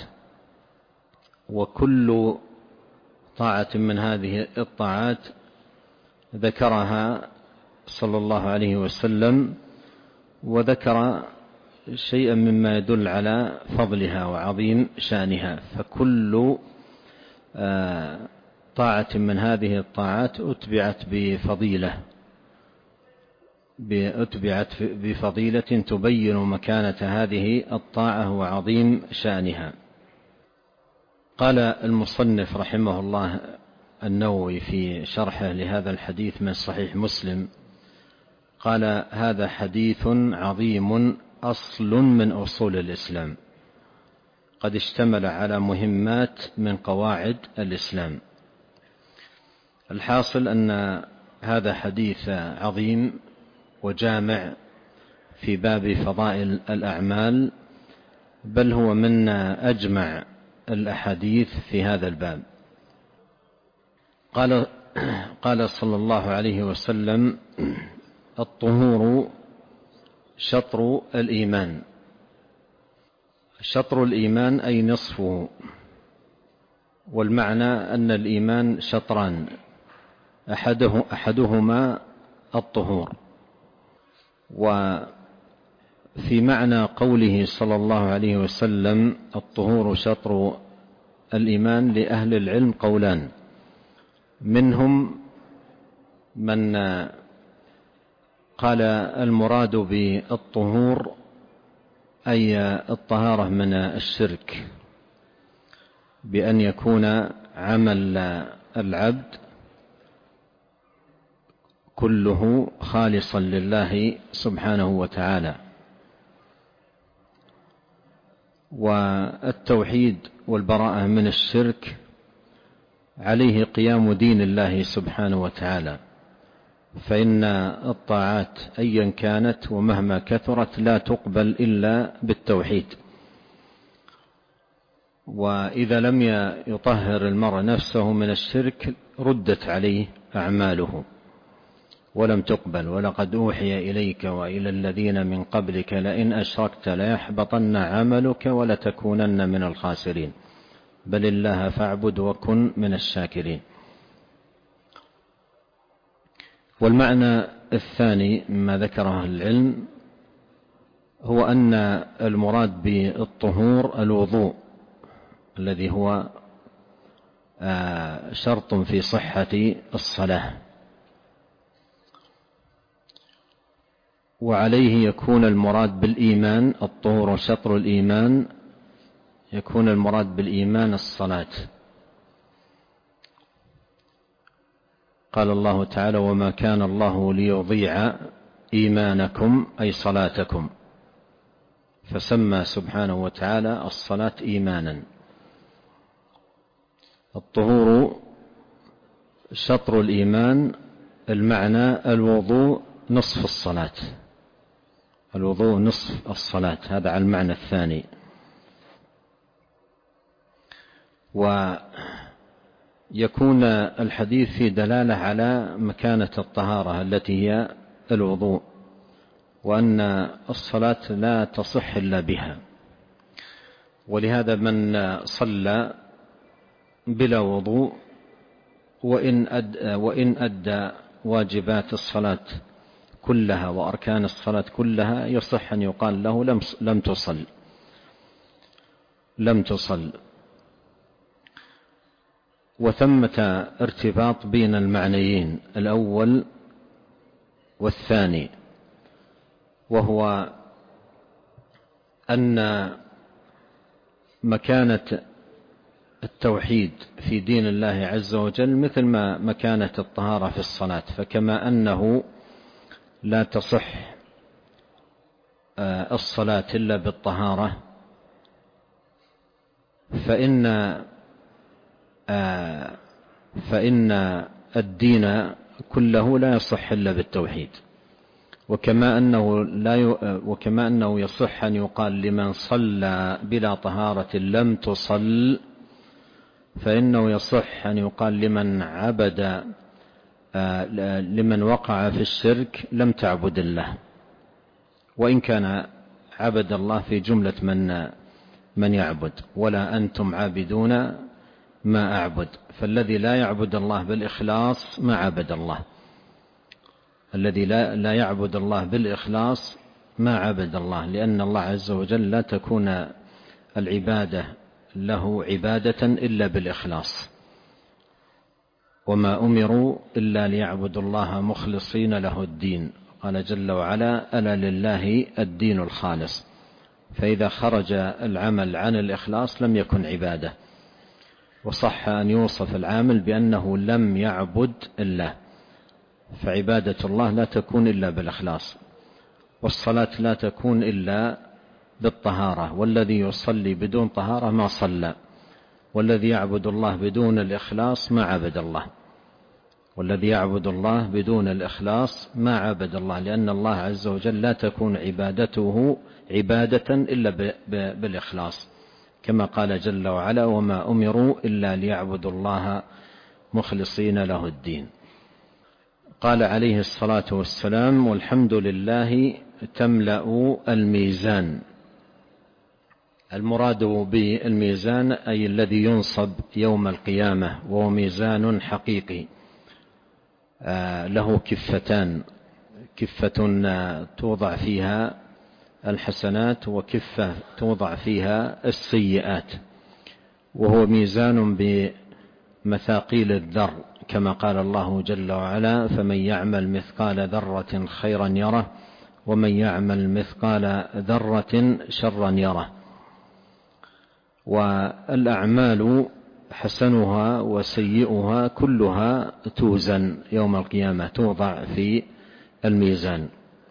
وكل طاعة من هذه الطاعات ذكرها صلى الله عليه وسلم، وذكر شيئا مما يدل على فضلها وعظيم شأنها. فكل طاعة من هذه الطاعات أتبعت بفضيلة تبين مكانة هذه الطاعة وعظيم شأنها. قال المصنف رحمه الله النووي في شرحه لهذا الحديث من صحيح مسلم، قال: هذا حديث عظيم، أصل من أصول الإسلام، قد اشتمل على مهمات من قواعد الإسلام. الحاصل أن هذا حديث عظيم وجامع في باب فضائل الأعمال، بل هو من أجمع الأحاديث في هذا الباب. قال صلى الله عليه وسلم: الطهور شطر الإيمان. شطر الإيمان أي نصفه، والمعنى أن الإيمان شطران، أحدهما الطهور. وفي معنى قوله صلى الله عليه وسلم: الطهور شطر الإيمان لأهل العلم قولان، منهم من قال المراد بالطهور أي الطهارة من الشرك، بأن يكون عمل العبد كله خالصا لله سبحانه وتعالى. والتوحيد والبراءة من الشرك عليه قيام دين الله سبحانه وتعالى، فإن الطاعات أيا كانت ومهما كثرت لا تقبل إلا بالتوحيد، وإذا لم يطهر المرء نفسه من الشرك ردت عليه أعماله ولم تقبل. ولقد أوحي إليك وإلى الذين من قبلك لئن أشركت ليحبطن عملك ولتكونن من الخاسرين بل الله فاعبد وكن من الشاكرين. والمعنى الثاني مما ذكره العلم هو أن المراد بالطهور الوضوء الذي هو شرط في صحة الصلاة، وعليه يكون المراد بالإيمان الطهور شطر الإيمان، يكون المراد بالإيمان الصلاة. قال الله تعالى وما كان الله ليضيع إيمانكم أي صلاتكم، فسمى سبحانه وتعالى الصلاة إيمانا. الطهور شطر الإيمان، المعنى الوضوء نصف الصلاة، الوضوء نصف الصلاة، هذا على المعنى الثاني. ويكون الحديث في دلالة على مكانة الطهارة التي هي الوضوء، وأن الصلاة لا تصح إلا بها. ولهذا من صلى بلا وضوء وإن أدى واجبات الصلاة كلها وأركان الصلاة كلها يصح أن يقال له لم تصل. وثمة ارتباط بين المعنيين الأول والثاني، وهو أن مكانة التوحيد في دين الله عز وجل مثل ما مكانة الطهارة في الصلاة، فكما أنه لا تصح الصلاة إلا بالطهارة، فإن الدين كله لا يصح إلا بالتوحيد. وكما أنه يصح أن يقال لمن صلى بلا طهارة لم تصل، فإنه يصح أن يقال لمن وقع في الشرك لم تعبد الله، وإن كان عبد الله في جملة من يعبد. ولا أنتم عابدون ما أعبد، فالذي لا يعبد الله بالإخلاص ما عبد الله، الذي لا يعبد الله بالإخلاص ما عبد الله، لأن الله عز وجل لا تكون العبادة له عبادة إلا بالإخلاص. وما أمروا إلا ليعبدوا الله مخلصين له الدين، قال جل وعلا ألا لله الدين الخالص. فإذا خرج العمل عن الإخلاص لم يكن عبادة، وصح أن يوصف العامل بأنه لم يعبد الله. فعبادة الله لا تكون إلا بالإخلاص، والصلاة لا تكون إلا بالطهارة، والذي يصلي بدون طهارة ما صلى، والذي يعبد الله بدون الإخلاص ما عبد الله، والذي يعبد الله بدون الإخلاص ما عبد الله، لأن الله عز وجل لا تكون عبادته عبادة إلا بالإخلاص، كما قال جل وعلا وما أمروا إلا ليعبدوا الله مخلصين له الدين. قال عليه الصلاة والسلام والحمد لله تملأ الميزان. المراد بالميزان أي الذي ينصب يوم القيامة، وهو ميزان حقيقي له كفتان، كفة توضع فيها الحسنات وكفة توضع فيها السيئات، وهو ميزان بمثاقيل الذر، كما قال الله جل وعلا: فمن يعمل مثقال ذرة خيرا يره ومن يعمل مثقال ذرة شرا يره. والأعمال حسنها وسيئها كلها توزن يوم القيامة، توضع في الميزان.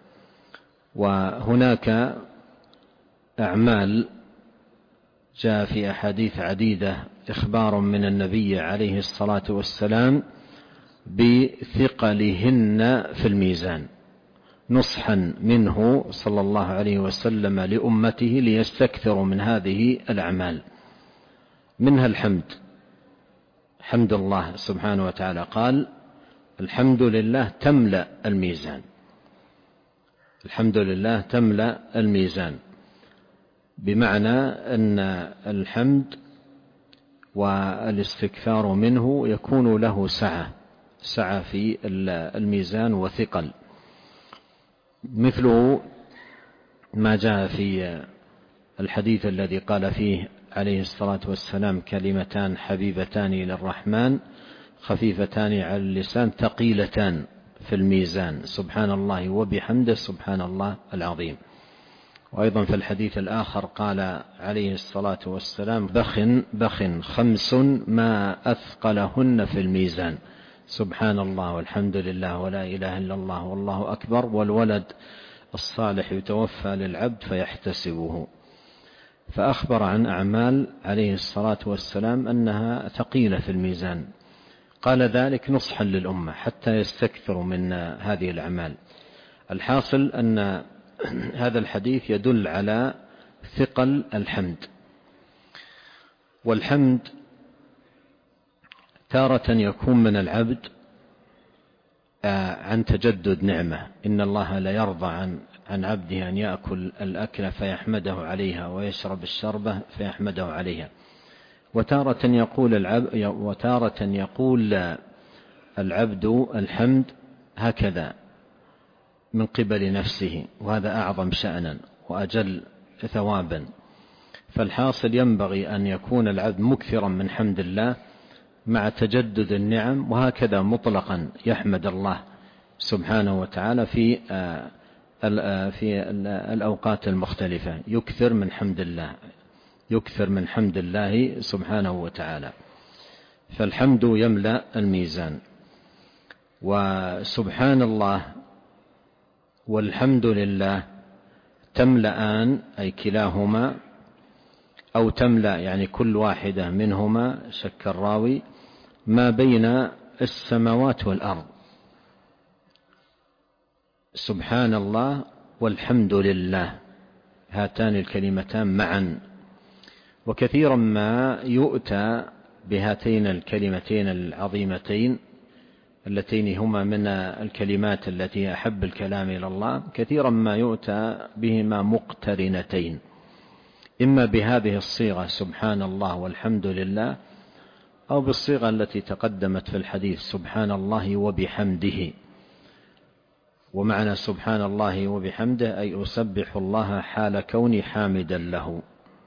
وهناك أعمال جاء في أحاديث عديدة إخبار من النبي عليه الصلاة والسلام بثقلهن في الميزان، نصحا منه صلى الله عليه وسلم لأمته ليستكثروا من هذه الأعمال، منها الحمد، حمد الله سبحانه وتعالى. قال: الحمد لله تملأ الميزان، الحمد لله تملأ الميزان، بمعنى أن الحمد والاستكثار منه يكون له سعة في الميزان وثقل، مثله ما جاء في الحديث الذي قال فيه عليه الصلاة والسلام: كلمتان حبيبتان إلى الرحمن خفيفتان على اللسان ثقيلتان في الميزان، سبحان الله وبحمده سبحان الله العظيم. وأيضا في الحديث الآخر قال عليه الصلاة والسلام: بخ 5 ما أثقلهن في الميزان، سبحان الله والحمد لله ولا إله إلا الله والله أكبر، والولد الصالح يتوفى للعبد فيحتسبه. فأخبر عن أعمال عليه الصلاة والسلام أنها ثقيلة في الميزان، قال ذلك نصحا للأمة حتى يستكثروا من هذه الأعمال. الحاصل أن هذا الحديث يدل على ثقل الحمد. والحمد تارة يكون من العبد عن تجدد نعمة، إن الله لا يرضى عن عبده أن يأكل الأكل فيحمده عليها ويشرب الشربة فيحمده عليها. وتارة يقول العبد الحمد هكذا من قبل نفسه، وهذا أعظم شأنا وأجل ثوابا. فالحاصل ينبغي أن يكون العبد مكثرا من حمد الله مع تجدد النعم، وهكذا مطلقا يحمد الله سبحانه وتعالى في الأوقات المختلفة، يكثر من حمد الله، يكثر من حمد الله سبحانه وتعالى. فالحمد يملأ الميزان. وسبحان الله والحمد لله تملأان، أي كلاهما، أو تملأ يعني كل واحدة منهما، شك الراوي، ما بين السماوات والأرض. سبحان الله والحمد لله، هاتان الكلمتان معا. وكثيرا ما يؤتى بهاتين الكلمتين العظيمتين اللتين هما من الكلمات التي أحب الكلام إلى الله، كثيرا ما يؤتى بهما مقترنتين، إما بهذه الصيغة سبحان الله والحمد لله، أو بالصيغة التي تقدمت في الحديث سبحان الله وبحمده. ومعنى سبحان الله وبحمده أي أسبح الله حال كوني حامدا له.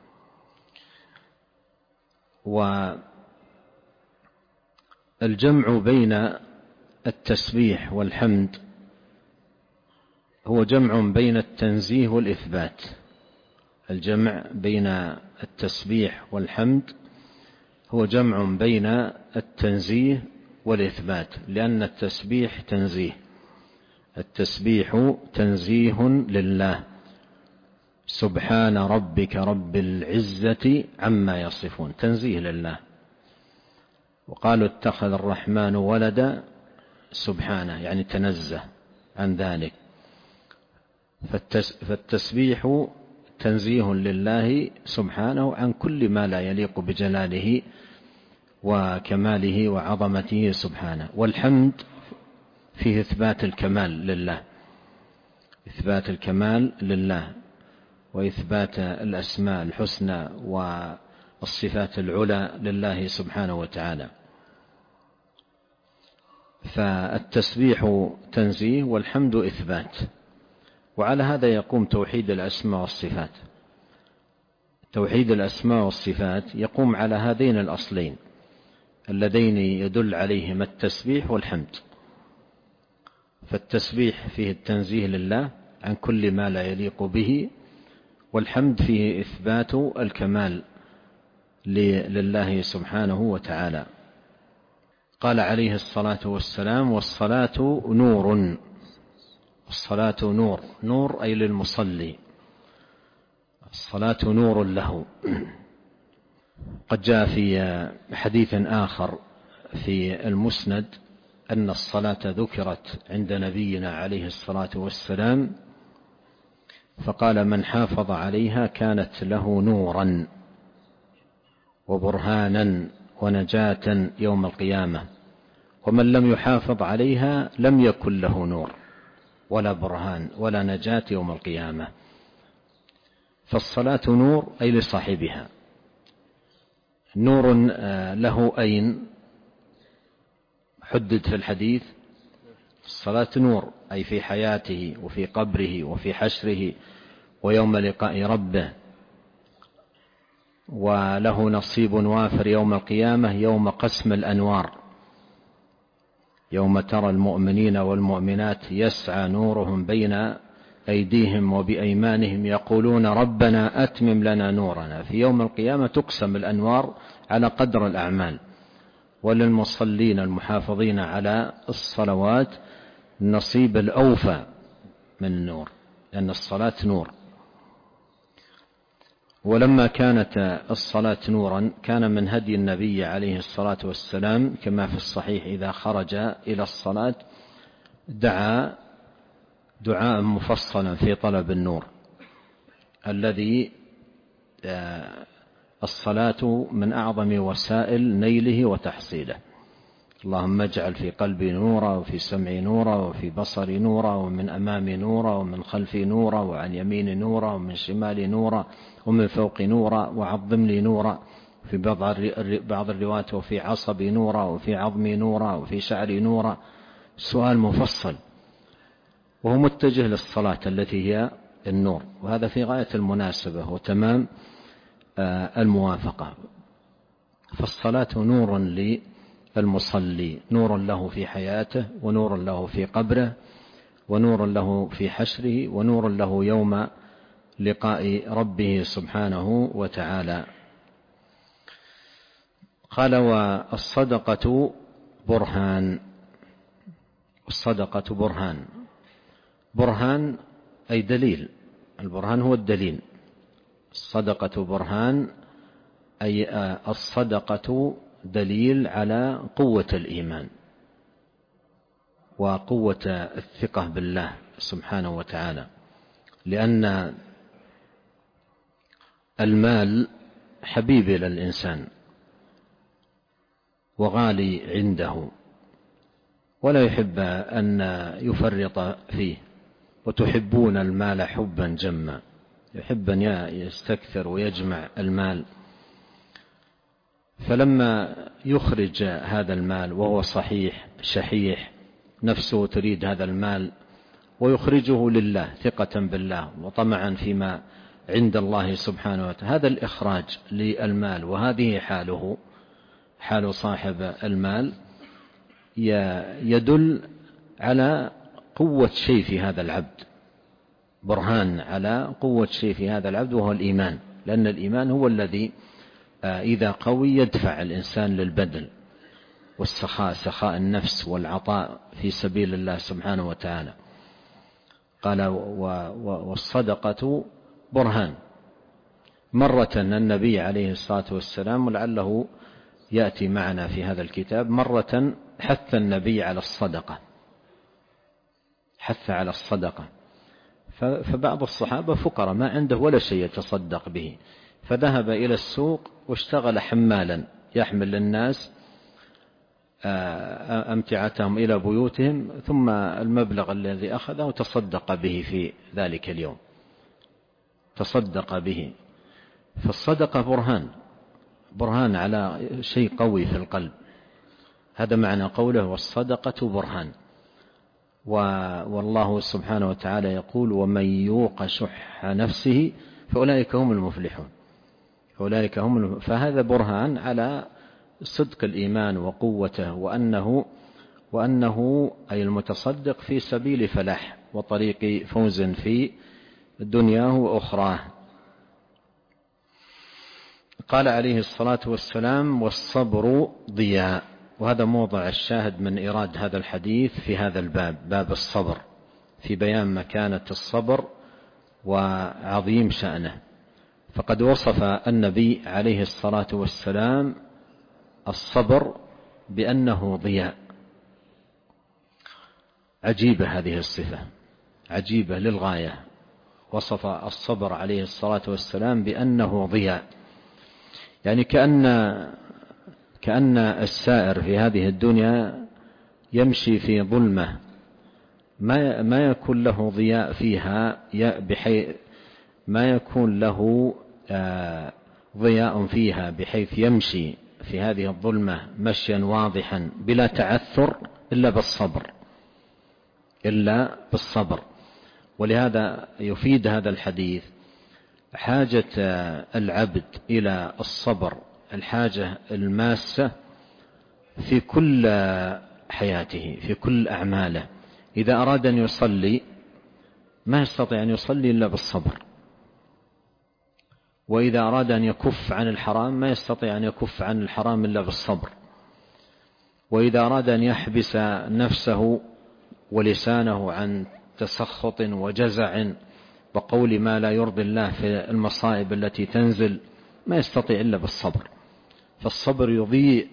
والجمع بين التسبيح والحمد هو جمع بين التنزيه والإثبات. الجمع بين التسبيح والحمد هو جمع بين التنزيه والإثبات، لأن التسبيح تنزيه، التسبيح تنزيه لله، سبحان ربك رب العزة عما يصفون، تنزيه لله. وقالوا اتخذ الرحمن ولدا، سبحانه يعني تنزه عن ذلك. فالتسبيح تنزيه لله سبحانه عن كل ما لا يليق بجلاله وكماله وعظمته سبحانه. والحمد فيه إثبات الكمال لله، إثبات الكمال لله، وإثبات الأسماء الحسنى والصفات العلى لله سبحانه وتعالى. فالتسبيح تنزيه والحمد إثبات. وعلى هذا يقوم توحيد الأسماء والصفات. توحيد الأسماء والصفات يقوم على هذين الأصلين اللذين يدل عليهما التسبيح والحمد. فالتسبيح فيه التنزيه لله عن كل ما لا يليق به، والحمد فيه إثبات الكمال لله سبحانه وتعالى. قال عليه الصلاة والسلام: والصلاة نور. الصلاة نور، نور أي للمصلي، الصلاة نور له. قد جاء في حديث آخر في المسند أن الصلاة ذكرت عند نبينا عليه الصلاة والسلام فقال: من حافظ عليها كانت له نورا وبرهانا ونجاة يوم القيامة، ومن لم يحافظ عليها لم يكن له نور ولا برهان ولا نجاة يوم القيامة. فالصلاة نور أي لصاحبها. نور له أين حدد في الحديث؟ الصلاة نور أي في حياته وفي قبره وفي حشره ويوم لقاء ربه، وله نصيب وافر يوم القيامة يوم قسم الأنوار، يوم ترى المؤمنين والمؤمنات يسعى نورهم بين أيديهم وبأيمانهم يقولون ربنا أتمم لنا نورنا. في يوم القيامة تقسم الأنوار على قدر الأعمال، وللمصلين المحافظين على الصلوات النصيب الأوفى من النور، لأن الصلاة نور. ولما كانت الصلاة نورا كان من هدي النبي عليه الصلاة والسلام كما في الصحيح إذا خرج إلى الصلاة دعا دعاء مفصلا في طلب النور الذي الصلاة من أعظم وسائل نيله وتحصيله. اللهم اجعل في قلبي نورا وفي سمعي نورا وفي بصري نورا ومن أمامي نورا ومن خلفي نورا وعن يميني نورا ومن شمالي نورا ومن فوقي نورا وعظم لي نورا، في بعض الروايات وفي عصبي نورا وفي عظمي نورا وفي شعري نورا. سؤال مفصل وهو متجه للصلاة التي هي النور، وهذا في غاية المناسبة وتمام الموافقة. فالصلاة نور للمصلي، نور له في حياته ونور له في قبره ونور له في حشره ونور له يوم لقاء ربه سبحانه وتعالى. قال: والصدقة برهان. الصدقة برهان، برهان أي دليل، البرهان هو الدليل. الصدقة برهان أي الصدقة دليل على قوة الإيمان وقوة الثقة بالله سبحانه وتعالى، لأن المال حبيب إلى الإنسان وغالي عنده ولا يحب أن يفرط فيه، وتحبون المال حبا جما، يحب أن يستكثر ويجمع المال. فلما يخرج هذا المال وهو صحيح شحيح نفسه تريد هذا المال ويخرجه لله ثقة بالله وطمعا فيما عند الله سبحانه وتعالى، هذا الإخراج للمال وهذه حاله حال صاحب المال يدل على قوة شيء في هذا العبد، برهان على قوة شيء في هذا العبد وهو الإيمان، لأن الإيمان هو الذي إذا قوي يدفع الإنسان للبذل والسخاء، سخاء النفس والعطاء في سبيل الله سبحانه وتعالى. قال: والصدقة برهان. مرة النبي عليه الصلاة والسلام ولعله يأتي معنا في هذا الكتاب، مرة حث النبي على الصدقة، حث على الصدقة. فبعض الصحابة فقراء ما عنده ولا شيء يتصدق به، فذهب إلى السوق واشتغل حمالا يحمل للناس أمتعتهم إلى بيوتهم، ثم المبلغ الذي أخذه تصدق به في ذلك اليوم، تصدق به. فالصدقة برهان على شيء قوي في القلب، هذا معنى قوله والصدقة برهان. والله سبحانه وتعالى يقول: ومن يوق شح نفسه فأولئك هم المفلحون. أولئك هم. فهذا برهان على صدق الإيمان وقوته، وأنه أي المتصدق في سبيل فلاح وطريق فوز في دنياه وأخراه. قال عليه الصلاة والسلام: والصبر ضياء. وهذا موضع الشاهد من إيراد هذا الحديث في هذا الباب، باب الصبر، في بيان مكانة الصبر وعظيم شأنه. فقد وصف النبي عليه الصلاة والسلام الصبر بأنه ضياء. عجيبة هذه الصفة، عجيبة للغاية. وصف الصبر عليه الصلاة والسلام بأنه ضياء، يعني كأن السائر في هذه الدنيا يمشي في ظلمة ما يكون له ضياء فيها، بحيث ما يكون له ضياء فيها بحيث يمشي في هذه الظلمة مشيا واضحا بلا تعثر إلا بالصبر. ولهذا يفيد هذا الحديث حاجة العبد إلى الصبر، الحاجة الماسة في كل حياته، في كل أعماله. إذا أراد أن يصلي ما يستطيع أن يصلي إلا بالصبر، وإذا أراد أن يكف عن الحرام ما يستطيع أن يكف عن الحرام إلا بالصبر، وإذا أراد أن يحبس نفسه ولسانه عن تسخط وجزع وقول ما لا يرضي الله في المصائب التي تنزل ما يستطيع إلا بالصبر. فالصبر يضيء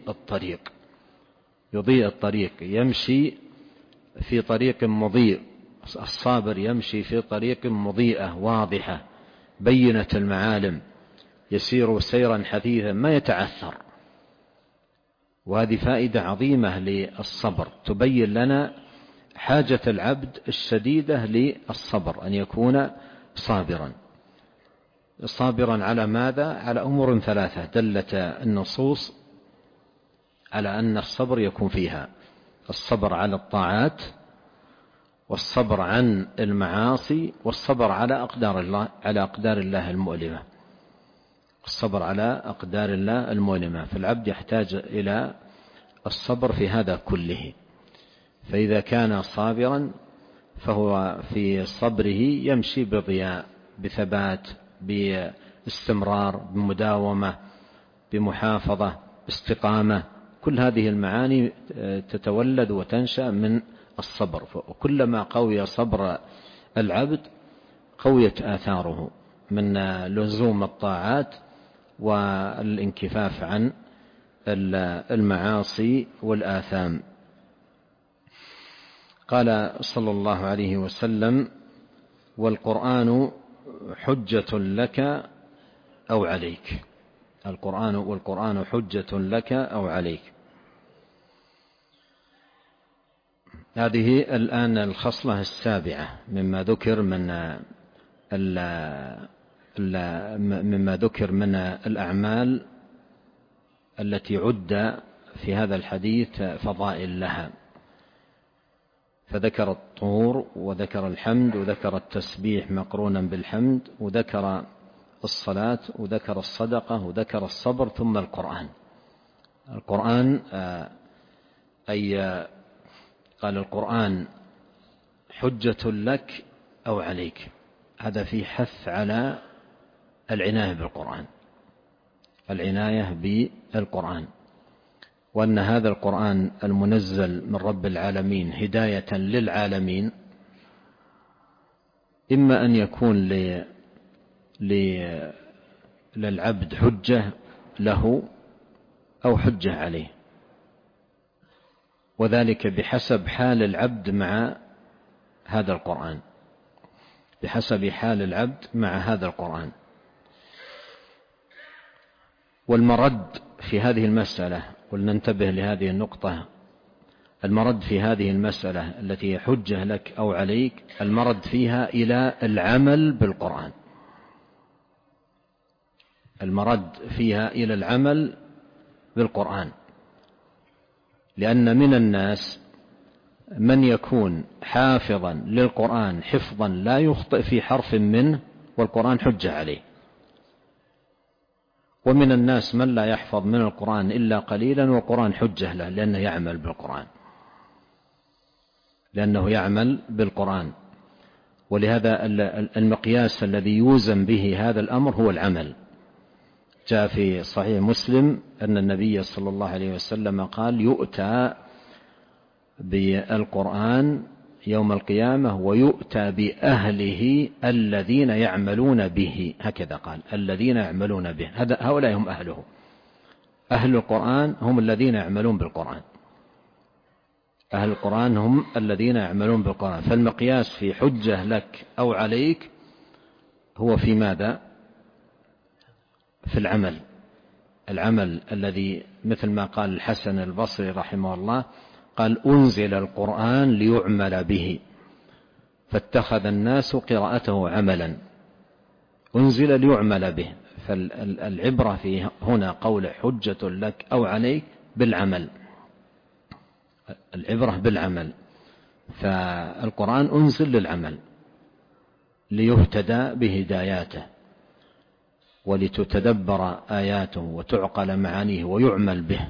الطريق، يمشي في طريق مضيء. الصابر يمشي في طريق مضيئة واضحة بينة المعالم، يسير سيرا حثيثا ما يتعثر. وهذه فائدة عظيمة للصبر، تبين لنا حاجة العبد الشديدة للصبر، أن يكون صابرا على ماذا؟ على أمور ثلاثة دلت النصوص على أن الصبر يكون فيها: الصبر على الطاعات، والصبر عن المعاصي، والصبر على أقدار الله المؤلمة. الصبر على أقدار الله المؤلمة. فالعبد يحتاج إلى الصبر في هذا كله. فإذا كان صابرا فهو في صبره يمشي بضياء، بثبات، باستمرار، بمداومة، بمحافظة، باستقامة. كل هذه المعاني تتولد وتنشأ من الصبر. وكلما قوي صبر العبد قويت آثاره من لزوم الطاعات والانكفاف عن المعاصي والآثام. قال صلى الله عليه وسلم: والقرآن حجة لك أو عليك. والقرآن حجة لك أو عليك. هذه الآن الخصلة السابعة مما ذكر من الأعمال التي عد في هذا الحديث فضائل لها. فذكر الطهور، وذكر الحمد، وذكر التسبيح مقرونا بالحمد، وذكر الصلاة، وذكر الصدقة، وذكر الصبر، ثم القرآن قال القرآن حجة لك أو عليك. هذا في حث على العناية بالقرآن، وأن هذا القرآن المنزل من رب العالمين هداية للعالمين إما أن يكون للعبد حجة له أو حجة عليه، وذلك بحسب حال العبد مع هذا القرآن، بحسب حال العبد مع هذا القرآن. والمرد في هذه المسألة، ولننتبه لهذه النقطة، المرد في هذه المسألة التي هي حجة لك أو عليك، المرد فيها إلى العمل بالقرآن، المرد فيها إلى العمل بالقرآن. لأن من الناس من يكون حافظا للقرآن حفظا لا يخطئ في حرف منه، والقرآن حجة عليه. ومن الناس من لا يحفظ من القرآن إلا قليلا وقرآن حجة له، لأنه يعمل بالقرآن. ولهذا المقياس الذي يوزن به هذا الأمر هو العمل. جاء في صحيح مسلم أن النبي صلى الله عليه وسلم قال: يؤتى بالقرآن يوم القيامة ويؤتى بأهله الذين يعملون به. هكذا قال: الذين يعملون به، هؤلاء هم أهله. أهل القرآن هم الذين يعملون بالقرآن. أهل القرآن هم الذين يعملون بالقرآن. فالمقياس في حجة لك أو عليك هو في ماذا؟ في العمل الذي مثل ما قال الحسن البصري رحمه الله، قال: أنزل القرآن ليعمل به فاتخذ الناس قراءته عملا. أنزل ليعمل به، فالعبرة في هنا قول حجة لك أو عليك بالعمل، العبرة بالعمل. فالقرآن أنزل للعمل ليهتدى بهداياته ولتتدبر آياته وتعقل معانيه ويعمل به.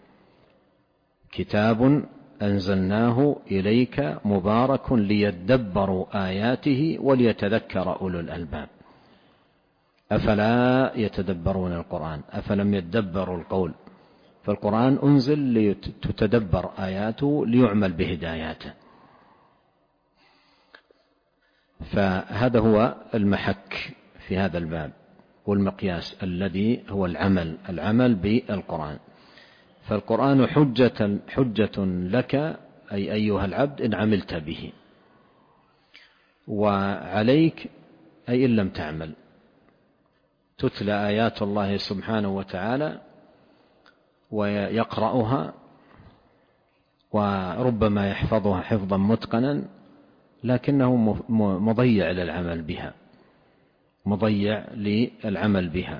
كتاب أنزلناه إليك مبارك ليدبروا آياته وليتذكر أولو الألباب. أفلا يتدبرون القرآن؟ أفلم يدبروا القول؟ فالقرآن أنزل لتتدبر آياته ليعمل بهداياته. فهذا هو المحك في هذا الباب والمقياس الذي هو العمل بالقرآن. فالقرآن حجة لك أي أيها العبد إن عملت به، وعليك أي إن لم تعمل. تتلى آيات الله سبحانه وتعالى ويقرأها وربما يحفظها حفظا متقنا، لكنه مضيع للعمل بها.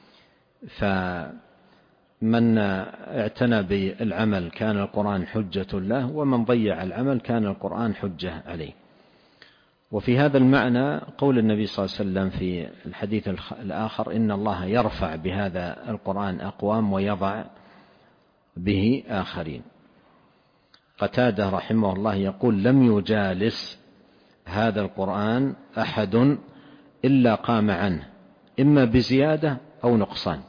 فمن اعتنى بالعمل كان القرآن حجة له، ومن ضيع العمل كان القرآن حجة عليه. وفي هذا المعنى قول النبي صلى الله عليه وسلم في الحديث الآخر: إن الله يرفع بهذا القرآن أقوام ويضع به آخرين. قتادة رحمه الله يقول: لم يجالس هذا القرآن أحد إلا قام عنه إما بزيادة أو نقصان.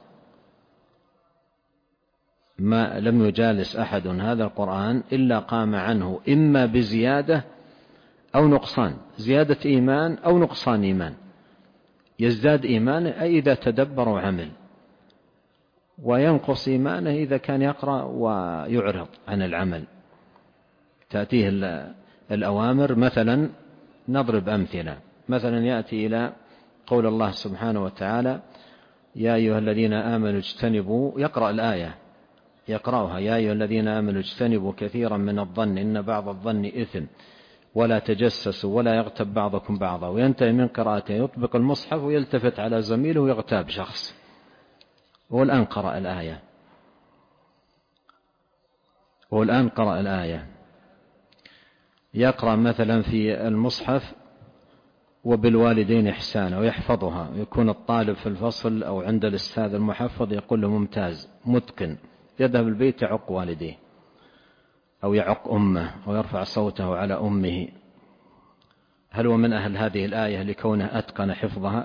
ما لم يجالس أحد هذا القرآن إلا قام عنه إما بزيادة أو نقصان، زيادة إيمان أو نقصان إيمان. يزداد إيمانه أي إذا تدبر وعمل، وينقص إيمانه إذا كان يقرأ ويعرض عن العمل. تأتيه الأوامر، مثلا نضرب أمثلة، مثلا يأتي إلى قول الله سبحانه وتعالى: يا أيها الذين آمنوا اجتنبوا، يقرأ الآية يقرأها: يا أيها الذين آمنوا اجتنبوا كثيرا من الظن إن بعض الظن إثم ولا تجسسوا ولا يغتب بعضكم بعضا، وينتهي من قراءته يطبق المصحف ويلتفت على زميله ويغتاب شخص. والآن قرأ الآية يقرأ مثلا في المصحف: وبالوالدين إحسانا، ويحفظها، ويكون الطالب في الفصل أو عند الأستاذ المحفظ يقول له: ممتاز متقن. يذهب البيت يعق والديه أو يعق أمه ويرفع صوته على أمه. هل هو من أهل هذه الآية لكونه أتقن حفظها؟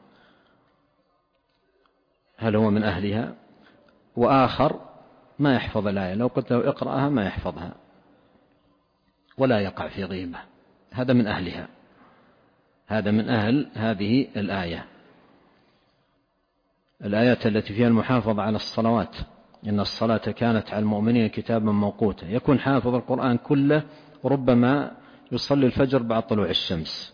هل هو من أهلها؟ وآخر ما يحفظ الآية، لو قلت له اقرأها ما يحفظها ولا يقع في غيبة. هذا من أهلها، هذا من أهل هذه الآية. الآيات التي فيها المحافظة على الصلوات: إن الصلاة كانت على المؤمنين كتابا موقوتا. يكون حافظ القرآن كله، وربما يصلي الفجر بعد طلوع الشمس،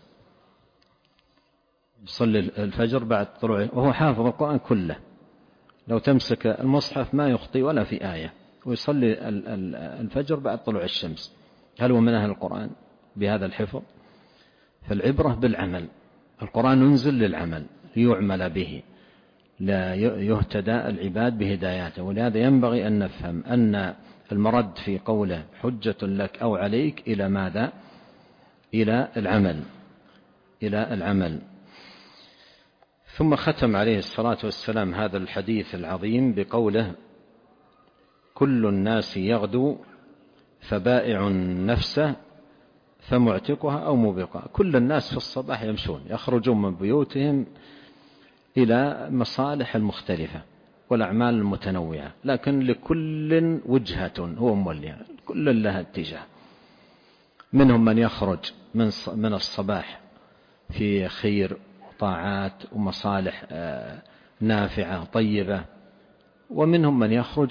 يصلي الفجر بعد طلوع، وهو حافظ القرآن كله. لو تمسك المصحف ما يخطي ولا في آية، ويصلي الفجر بعد طلوع الشمس. هل هو من أهل القرآن بهذا الحفظ؟ فالعبرة بالعمل. القرآن ينزل للعمل ليعمل به، لا يهتدى العباد بهداياته. ولهذا ينبغي أن نفهم أن المرد في قوله حجة لك أو عليك إلى ماذا؟ إلى العمل. ثم ختم عليه الصلاة والسلام هذا الحديث العظيم بقوله: كل الناس يغدو فبائع نفسه فمعتقها أو موبقها. كل الناس في الصباح يمشون، يخرجون من بيوتهم إلى مصالح المختلفة والأعمال المتنوعة، لكن لكل وجهة هو موليها، كل لها اتجاه. منهم من يخرج من الصباح في خير وطاعات ومصالح نافعة طيبة، ومنهم من يخرج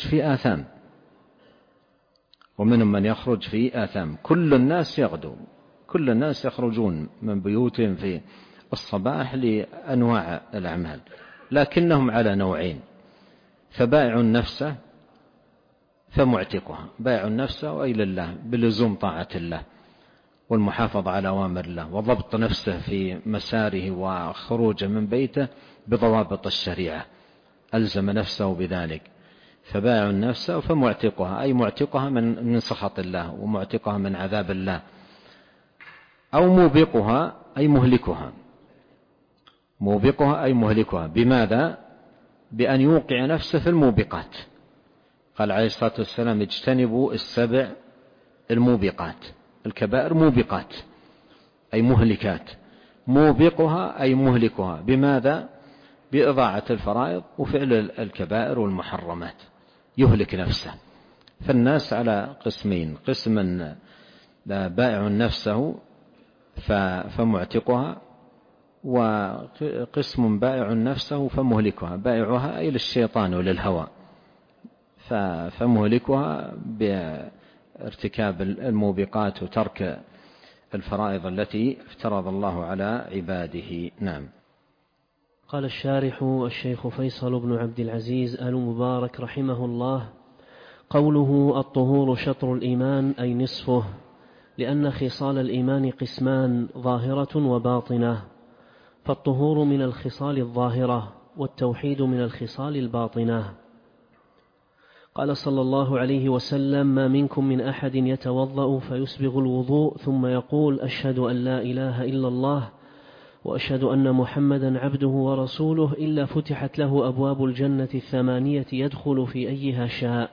في آثام. كل الناس يغدو، كل الناس يخرجون من بيوتهم في الصباح لأنواع الأعمال، لكنهم على نوعين: فبائع نفسه فمعتقها. بائع نفسه أي لله بلزوم طاعة الله والمحافظة على أوامر الله، وضبط نفسه في مساره وخروجه من بيته بضوابط الشريعة، ألزم نفسه بذلك. فبائع نفسه فمعتقها أي معتقها من سخط الله ومعتقها من عذاب الله. أو موبقها أي مهلكها. موبقها أي مهلكها. بماذا؟ بأن يوقع نفسه في الموبقات. قال عليه الصلاة والسلام: اجتنبوا السبع الموبقات. الكبائر موبقات أي مهلكات، موبقها أي مهلكها. بماذا؟ بإضاعة الفرائض وفعل الكبائر والمحرمات يهلك نفسه. فالناس على قسمين: قسم بائع نفسه فمعتقها، وقسم بائع نفسه فمهلكها. بائعها أي للشيطان وللهوى، فمهلكها بارتكاب الموبقات وترك الفرائض التي افترض الله على عباده. نعم. قال الشارح الشيخ فيصل بن عبد العزيز آل مبارك رحمه الله: قوله الطهور شطر الإيمان أي نصفه، لأن خصال الإيمان قسمان: ظاهرة وباطنة، فالطهور من الخصال الظاهرة والتوحيد من الخصال الباطنة. قال صلى الله عليه وسلم: ما منكم من أحد يتوضأ فيسبغ الوضوء ثم يقول: أشهد أن لا إله إلا الله وأشهد أن محمدا عبده ورسوله، إلا فتحت له أبواب الجنة 8 يدخل في أيها شاء.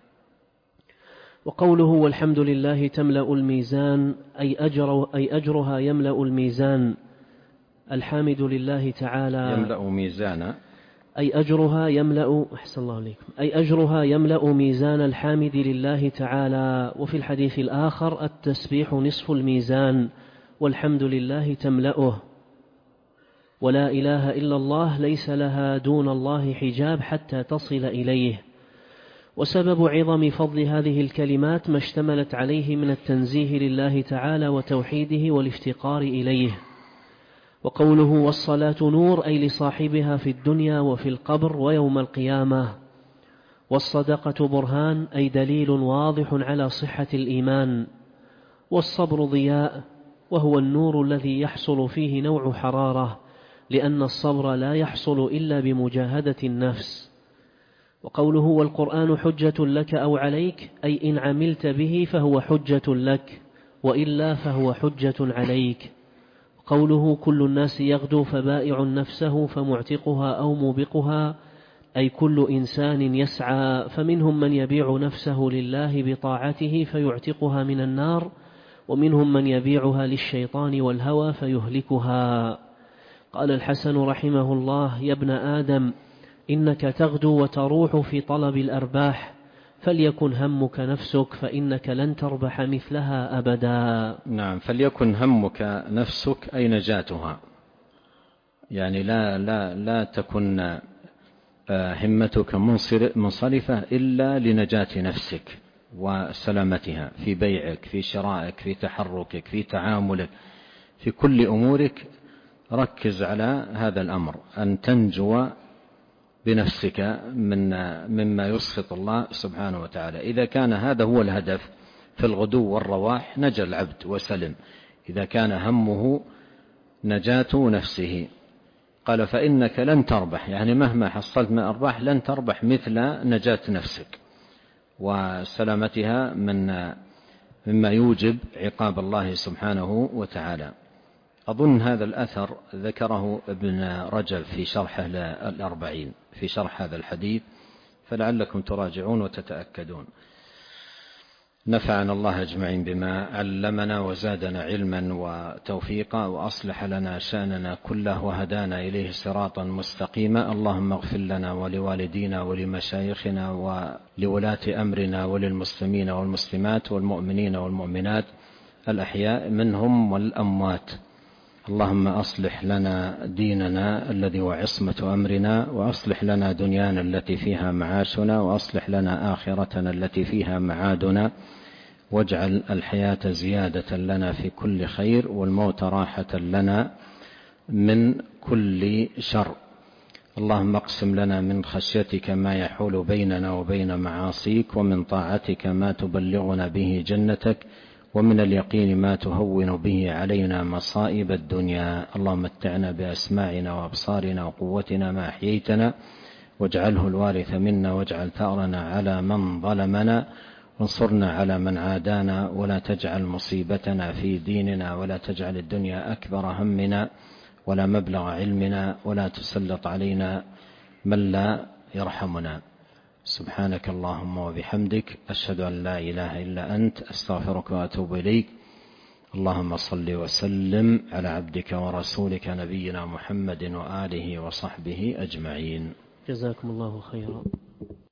وقوله والحمد لله تملأ الميزان أي أجرها يملأ الميزان. الحامد لله تعالى يملأ ميزانا أي أجرها يملأ أحسن الله عليكم أي أجرها يملأ ميزان الحامد لله تعالى. وفي الحديث الآخر: التسبيح نصف الميزان والحمد لله تملأه. ولا إله إلا الله ليس لها دون الله حجاب حتى تصل إليه. وسبب عظم فضل هذه الكلمات ما اشتملت عليه من التنزيه لله تعالى وتوحيده والافتقار إليه. وقوله والصلاة نور أي لصاحبها في الدنيا وفي القبر ويوم القيامة. والصدقة برهان أي دليل واضح على صحة الإيمان. والصبر ضياء وهو النور الذي يحصل فيه نوع حرارة، لأن الصبر لا يحصل إلا بمجاهدة النفس. وقوله والقرآن حجة لك أو عليك أي إن عملت به فهو حجة لك وإلا فهو حجة عليك. قوله كل الناس يغدو فبائع نفسه فمعتقها أو موبقها أي كل إنسان يسعى، فمنهم من يبيع نفسه لله بطاعته فيعتقها من النار، ومنهم من يبيعها للشيطان والهوى فيهلكها. قال الحسن رحمه الله: يا ابن آدم إنك تغدو وتروح في طلب الأرباح، فليكن همك نفسك فإنك لن تربح مثلها أبدا. نعم، فليكن همك نفسك أي نجاتها، يعني لا تكن همتك منصرفة إلا لنجاة نفسك وسلامتها في بيعك، في شرائك، في تحركك، في تعاملك، في كل أمورك. ركز على هذا الأمر، أن تنجو بنفسك مما يسخط الله سبحانه وتعالى. إذا كان هذا هو الهدف في الغدو والرواح نجا العبد وسلم، إذا كان همه نجاة نفسه. قال فإنك لن تربح، يعني مهما حصلت من أرباح لن تربح مثل نجاة نفسك وسلامتها مما يوجب عقاب الله سبحانه وتعالى. أظن هذا الأثر ذكره ابن رجب في شرحه الأربعين في شرح هذا الحديث، فلعلكم تراجعون وتتأكدون. نفعنا الله أجمعين بما علمنا وزادنا علما وتوفيقا، وأصلح لنا شأننا كله وهدانا إليه صراطا مستقيما. اللهم اغفر لنا ولوالدينا ولمشايخنا ولولاة أمرنا وللمسلمين والمسلمات والمؤمنين والمؤمنات الأحياء منهم والأموات. اللهم أصلح لنا ديننا الذي هو عصمة أمرنا، وأصلح لنا دنيانا التي فيها معاشنا، وأصلح لنا آخرتنا التي فيها معادنا، واجعل الحياة زيادة لنا في كل خير، والموت راحة لنا من كل شر. اللهم اقسم لنا من خشيتك ما يحول بيننا وبين معاصيك، ومن طاعتك ما تبلغنا به جنتك، ومن اليقين ما تهون به علينا مصائب الدنيا. اللهم متعنا بأسماعنا وأبصارنا وقوتنا ما أحييتنا، واجعله الوارث منا، واجعل ثأرنا على من ظلمنا، وانصرنا على من عادانا، ولا تجعل مصيبتنا في ديننا، ولا تجعل الدنيا أكبر همنا ولا مبلغ علمنا، ولا تسلط علينا من لا يرحمنا. سبحانك اللهم وبحمدك، أشهد أن لا إله إلا أنت، أستغفرك وأتوب إليك. اللهم صل وسلم على عبدك ورسولك نبينا محمد وآله وصحبه أجمعين. جزاكم الله خيرا.